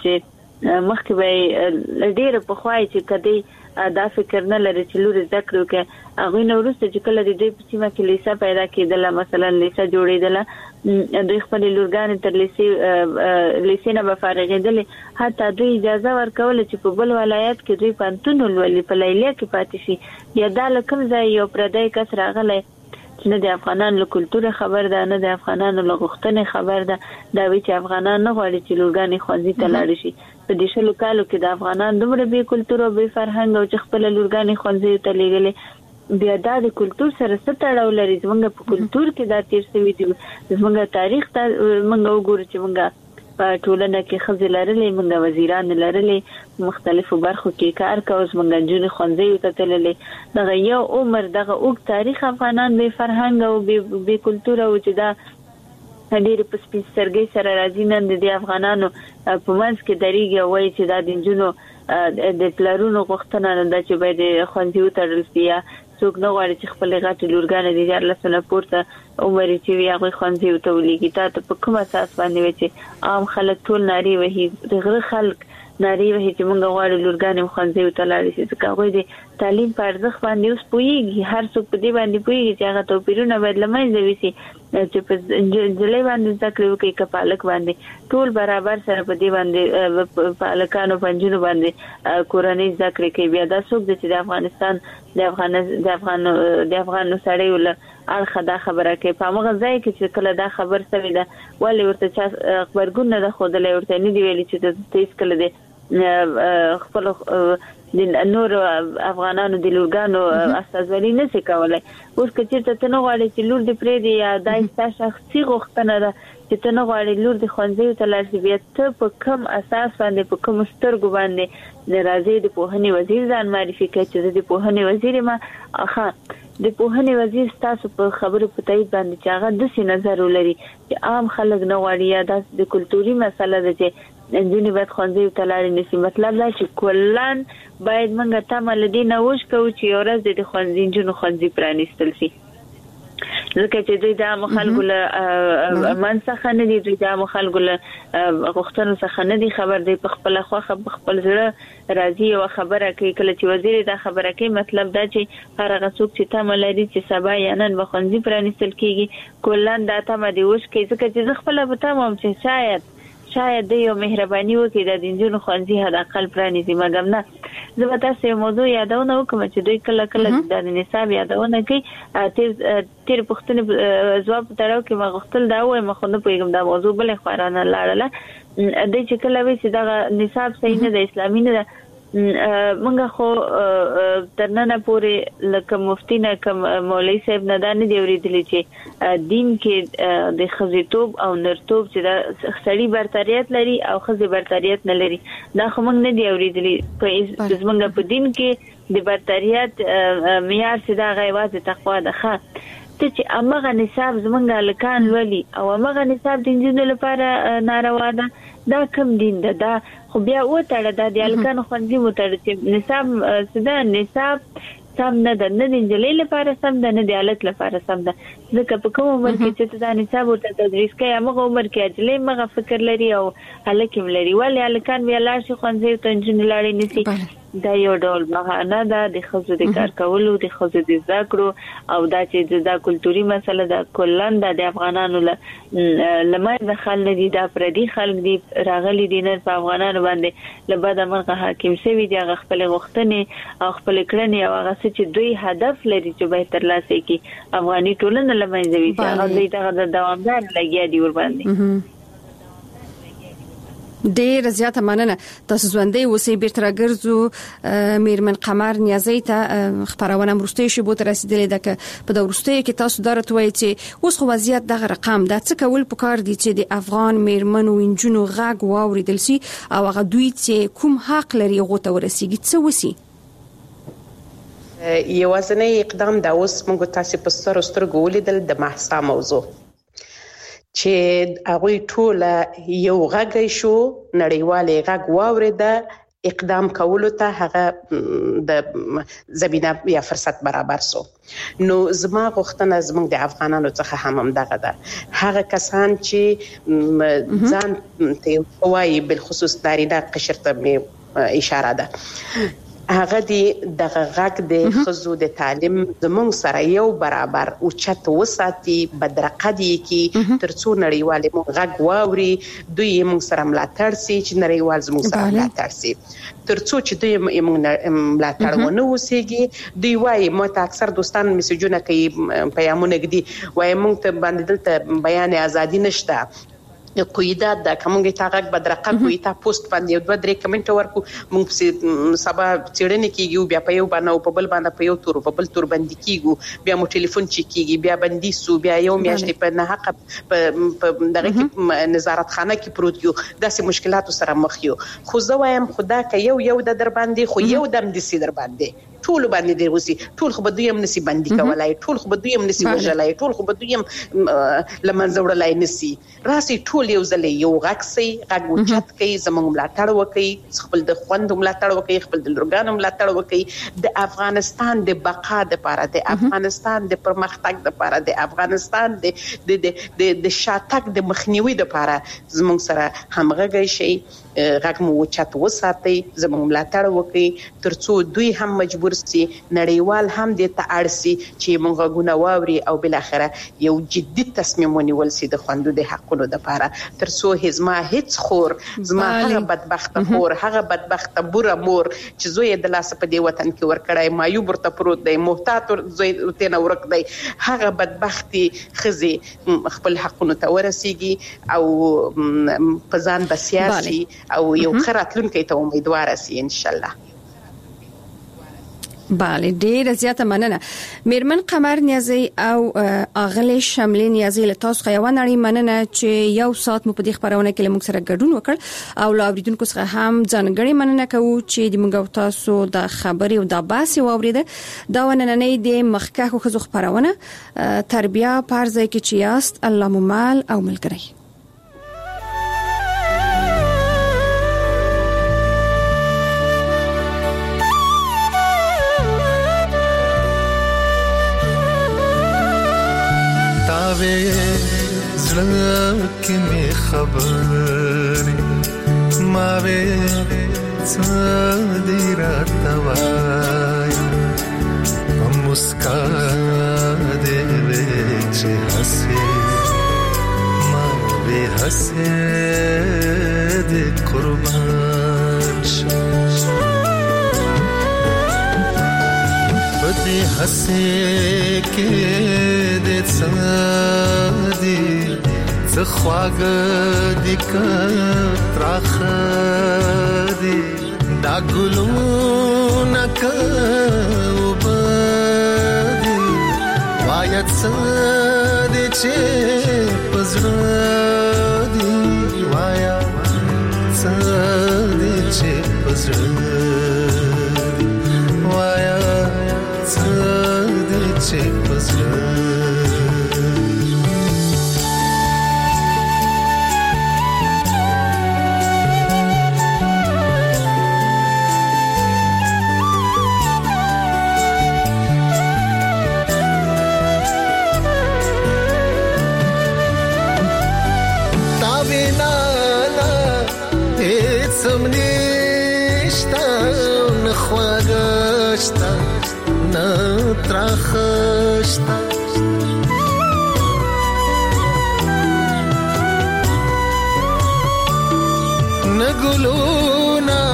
S5: چې مخکې به ډېر په خوای چې کدی دا فکر نه لري چې لور زده کړو کې هغه نورسته چې کله د دې په سیمه کې لیسا پیدا کېدله مثلا لیسا جوړېدله دوی خپل لورګان تر لیسي لیسي نه بفارغېدل حتی دوی اجازه ورکول چې په بل ولایت کې دوی پانتون ولولي په لیلیه کې پاتې شي یا دا لکم ځای یو پردی کس راغلی چې نه د افغانانو له کلتور خبر ده نه د افغانانو له غوښتنې خبر ده دا وی چې افغانان نه غواړي چې لورګانې خوندې ته لاړ شي په دې شلو کالو کې د افغانان دومره بې کلتور او بې فرهنګ او چې خپل لورګانې خوندې ته لېږلې بیا دا د کلتور سره څه تړاو لري زموږ په کلتور کې دا تیر شوی دی زموږ تاریخ ته موږ وګورو چې موږ په ټولنه کې خزې لرلې موږ وزیران لرلې مختلفو برخو کې کار کوي زموږ جون خوندې ته تللې دغه یو عمر دغه اوږد تاریخ افغانان بې فرهنګ او بې کلتور او چې دا ډېر په سپین سترګۍ سره راځي نن د افغانانو په منځ کې درېږي او وایي چې دا د نجونو د پلرونو غوښتنه نه ده چې باید خوندې وتړل شي یا څوک نه غواړي چې خپل غټې لورګانې د دیارلس نه پورته عمر چې وي هغوی خوندې ورته ولېږي تا ته په کوم اساس باندې وایي چې عام خلک ټول نارې وهي د غره خلک نارې وهي چې موږ غواړو لورګانې مو خوندې ورته لاړې شي ځکه هغوی د تعلیم په ارزښت باندې اوس پوهېږي هر څوک په دې باندې پوهېږي چې هغه توپیرونه باید له منځه یوسي چې په نجلۍ باندې زده کړې وکړي که په هلک باندې ټول برابر سره په دې باندې په هلکانو په نجونو باندې کورنۍ زده کړې کوي بیا دا څوک دی چې د افغانستان د افغان د افغان د افغانو سړیو له اړخه دا خبره کوي په هغه ځای کې چې کله دا خبر شوی ده ولې ورته چا خبرګون نه ده ښودلی ورته نه دي ویلي چې ته هېڅکله د خپل د نور افغانانو د لورګانو استازولي نشي کولای اوس که چېرته ته نه غواړې چې لور دې پرېږدي یا دا ستا شخصي غوښتنه ده چې ته نه غواړې لور دې ښوونځیو ته لاړ شي بیا ته په کوم اساس باندې په کومو سترګو باندې راځې د پوهنې وزیر ځان معرفي کوي چې زه د پوهنې وزیر یم ښه د پوهنې وزیر ستاسو په خبرو په تایید باندې چې هغه داسې نظر ولري چې عام خلک نه غواړي یا داسې د کلتوري مسله ده چې نجونې باید ښوونځیو ته لاړې نه شي مطلب دا چې کلان باید موږ تمه له دې نه وش کوو چې یو ورځ د ښوونځي نجونو ښوونځي پرانیستل شي ځکه چې دوی د عامو خلکو له منځ څخه نه دي دوی د عامو خلکو له غوښتنو څخه نه دي خبر دی په خپله خوښه په خپل زړه راځي یوه خبره کوي کله چې وزیر دا خبره کوي مطلب دا چې هر هغه څوک چې تمه لري چې سبا یا نن به ښوونځي پرانیستل کېږي کلان دا تمه دې وش کوي ځکه چې زه خپله به تمه وم چې شاید شاید د یو مهرباني وکړي د دینجونو خوانزي حد اقل پرانیزي مګم نه زه به تاسو یو موضوع یادونه وکم چې دوی کله کله د نصاب یادونه کوي تیر تیر پښتنې ځواب تراو کې مغختل دا وای مخ نه پیغام دا موضوع بل خبرانه لاړه د چې کله وی چې دا نصاب صحیح نه د اسلامي نه منګه خو ترننه پورې لکه مفتی نه کوم مولوی صاحب نه دا نه دی ورېدلی چې دین کې د خزیتوب او نرتوب چې دا سړی برتریت لري او خزي برتریت نه لري دا خو موږ نه دی ورېدلی په زمونږ په دین کې د برتریت معیار چې دا غیواز تقوا ده ښه ته چې امغه نصاب زمونږ لکان ولي او امغه نصاب د انجینو لپاره ناروا ده دا کم دین ده دا خو بیا وټړه د الکان خوندې وټړه چې نصاب سده نصاب سم نه ده نه د انجلې لپاره سم ده نه د الک لپاره سم ده ځکه په کوم عمر کې چې دا نصاب ورته تدریس کوي هغه عمر کې اجلې مغه فکر لري او الک هم لري ولې الکان بیا لاړ شي خوندې ته انجن لاړې نسی دا یو ډول بهانه ده د خزو د کار کولو د خزو د ذکر او دا چې د کلتوري مسله ده کلن د افغانانو لمر د خل نه دي دا پردي خلک دي راغلي دي نه په افغانانو باندې لبد مرغه حاکم سوي دي هغه خپل غوښتنې او خپل کړنې او هغه چې دوی هدف لري چې به تر لاسه کې افغاني ټولنه لمنځوي چې هغه دوی ته د دوامدار لګیا دي ور باندې
S3: ډیر زیاته مننه تاسو ژوندۍ اوسئ بیرته راګرځو میرمن قمر نیازی ته خبرونه مرسته شي بو تر رسیدلې ده په د ورسته کې تاسو درته وایي چې اوس خو وضعیت دغه رقم ده څه کول پکار دي چې د افغان میرمنو انجونو غاګ واوریدل شي او هغه دوی چې کوم حق لري غوته ورسیږي څه وسی
S4: یوازنی اقدام دا اوس موږ تاسو په ستر سترګو ولیدل د محسا موضوع چې هغه ټول یو غږی شو نړیوالې غږ واورېده اقدام کولو ته هغه د زمينه یا فرصت برابر سو نو زما غوښتنه زموږ د افغانانو څخه هم دغه ده هغه کسان چې ځان ته وایي بل خصوص دارینه قشر ته اشاره ده هغه دی د غږ د خزو د تعلیم زموږ سره یو برابر او چت وساتي بدرقه دی کی ترڅو نړیوال موږ غږ واوري دوی موږ سره ملاتړ سي چې نړیوال زموږ سره ملاتړ سي ترڅو چې دوی موږ ملاتړ ونه وسیږي دوی وايي مو ته اکثر دوستان میسجونه کوي پیغامونه دي وايي موږ ته باندې دلته بیان ازادي نشته قیدا د کومګه تاغک بدرقه کوي تا پوسټ باندې دوه درې کمنټ ورکو موږ سبا چیرنه کیږي بیا په یو باندې په بل باندې په یو تور په بل تور باندې کیږي بیا مو ټلیفون چی کیږي بیا باندې سو بیا یو میاشتې په نه حق په دغه کې نظارت خانه کې پروت یو داسې مشکلات سره مخ یو خو زه وایم خدا که یو یو د در باندې خو یو دم د سي در باندې ټول باندې دی وسی ټول خو بده يم نسی باندې کولای ټول خو بده يم نسی وژلای ټول خو بده يم لمنځوړلای نسی راسي ټول یو ځلې یو غاکسي غاګو چت کوي زموږ ملاتړ وکي خپل د خوند ملاتړ وکي خپل د لورګانو ملاتړ وکي د افغانستان د بقا لپاره د افغانستان د پرمختګ لپاره د افغانستان د د د شاتګ د مخنیوي لپاره زموږ سره همغږي شي غاګ مو چت وساتي زموږ ملاتړ وکي ترڅو دوی هم مجبور سي نړیوال هم د تعرسي چې موږ غونه واوري او بل اخره یو جدي تصمیم ونیول سي د خوندو د حقونو لپاره ترڅو هزما هیڅ خور زما هغه بدبخت خور هغه بدبخت بوره مور چې زوی د لاس په دی وطن کې ورکړای مایوب ورته پروت دی محتاط زوی ته ورک دی هغه بدبختی خزي خپل حقونو ته ورسیږي او پزان بسیاسي او یو خراتلونکي ته امیدوار سي ان شاء الله.
S3: بله ډیر زیاته مننه میرمن قمر نیازی او اغلی شملی نیازی له تاسو خو یو نړۍ مننه چې یو سات مو په دې خبرونه کې موږ سره ګډون وکړ او لا اوریدونکو سره هم ځانګړي مننه کوو چې د موږ تاسو د خبري او د باسي واوریده دا ونننې د مخکخو خو خبرونه تربیه پارځي کې چې یاست الله ممال او ملګری
S6: زړه کې می خبرې ما وې څه دې راته وایي په مسکا دې وې چې هسې ما وې دې حسد قربان شم بدې حسد کې دې څادي څه خواږه دې کتراخه دې دا ګلونه کوبدي وایت څه دې چې پزړه دې وایا څه دې چې پزړه دې وایا څه دې چې پزړه تراخشتا نگلونا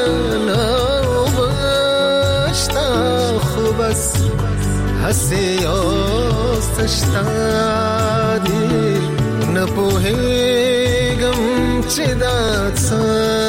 S6: نوبشتا خوبس حسی آستشتا دی نپوهیگم چه داد سا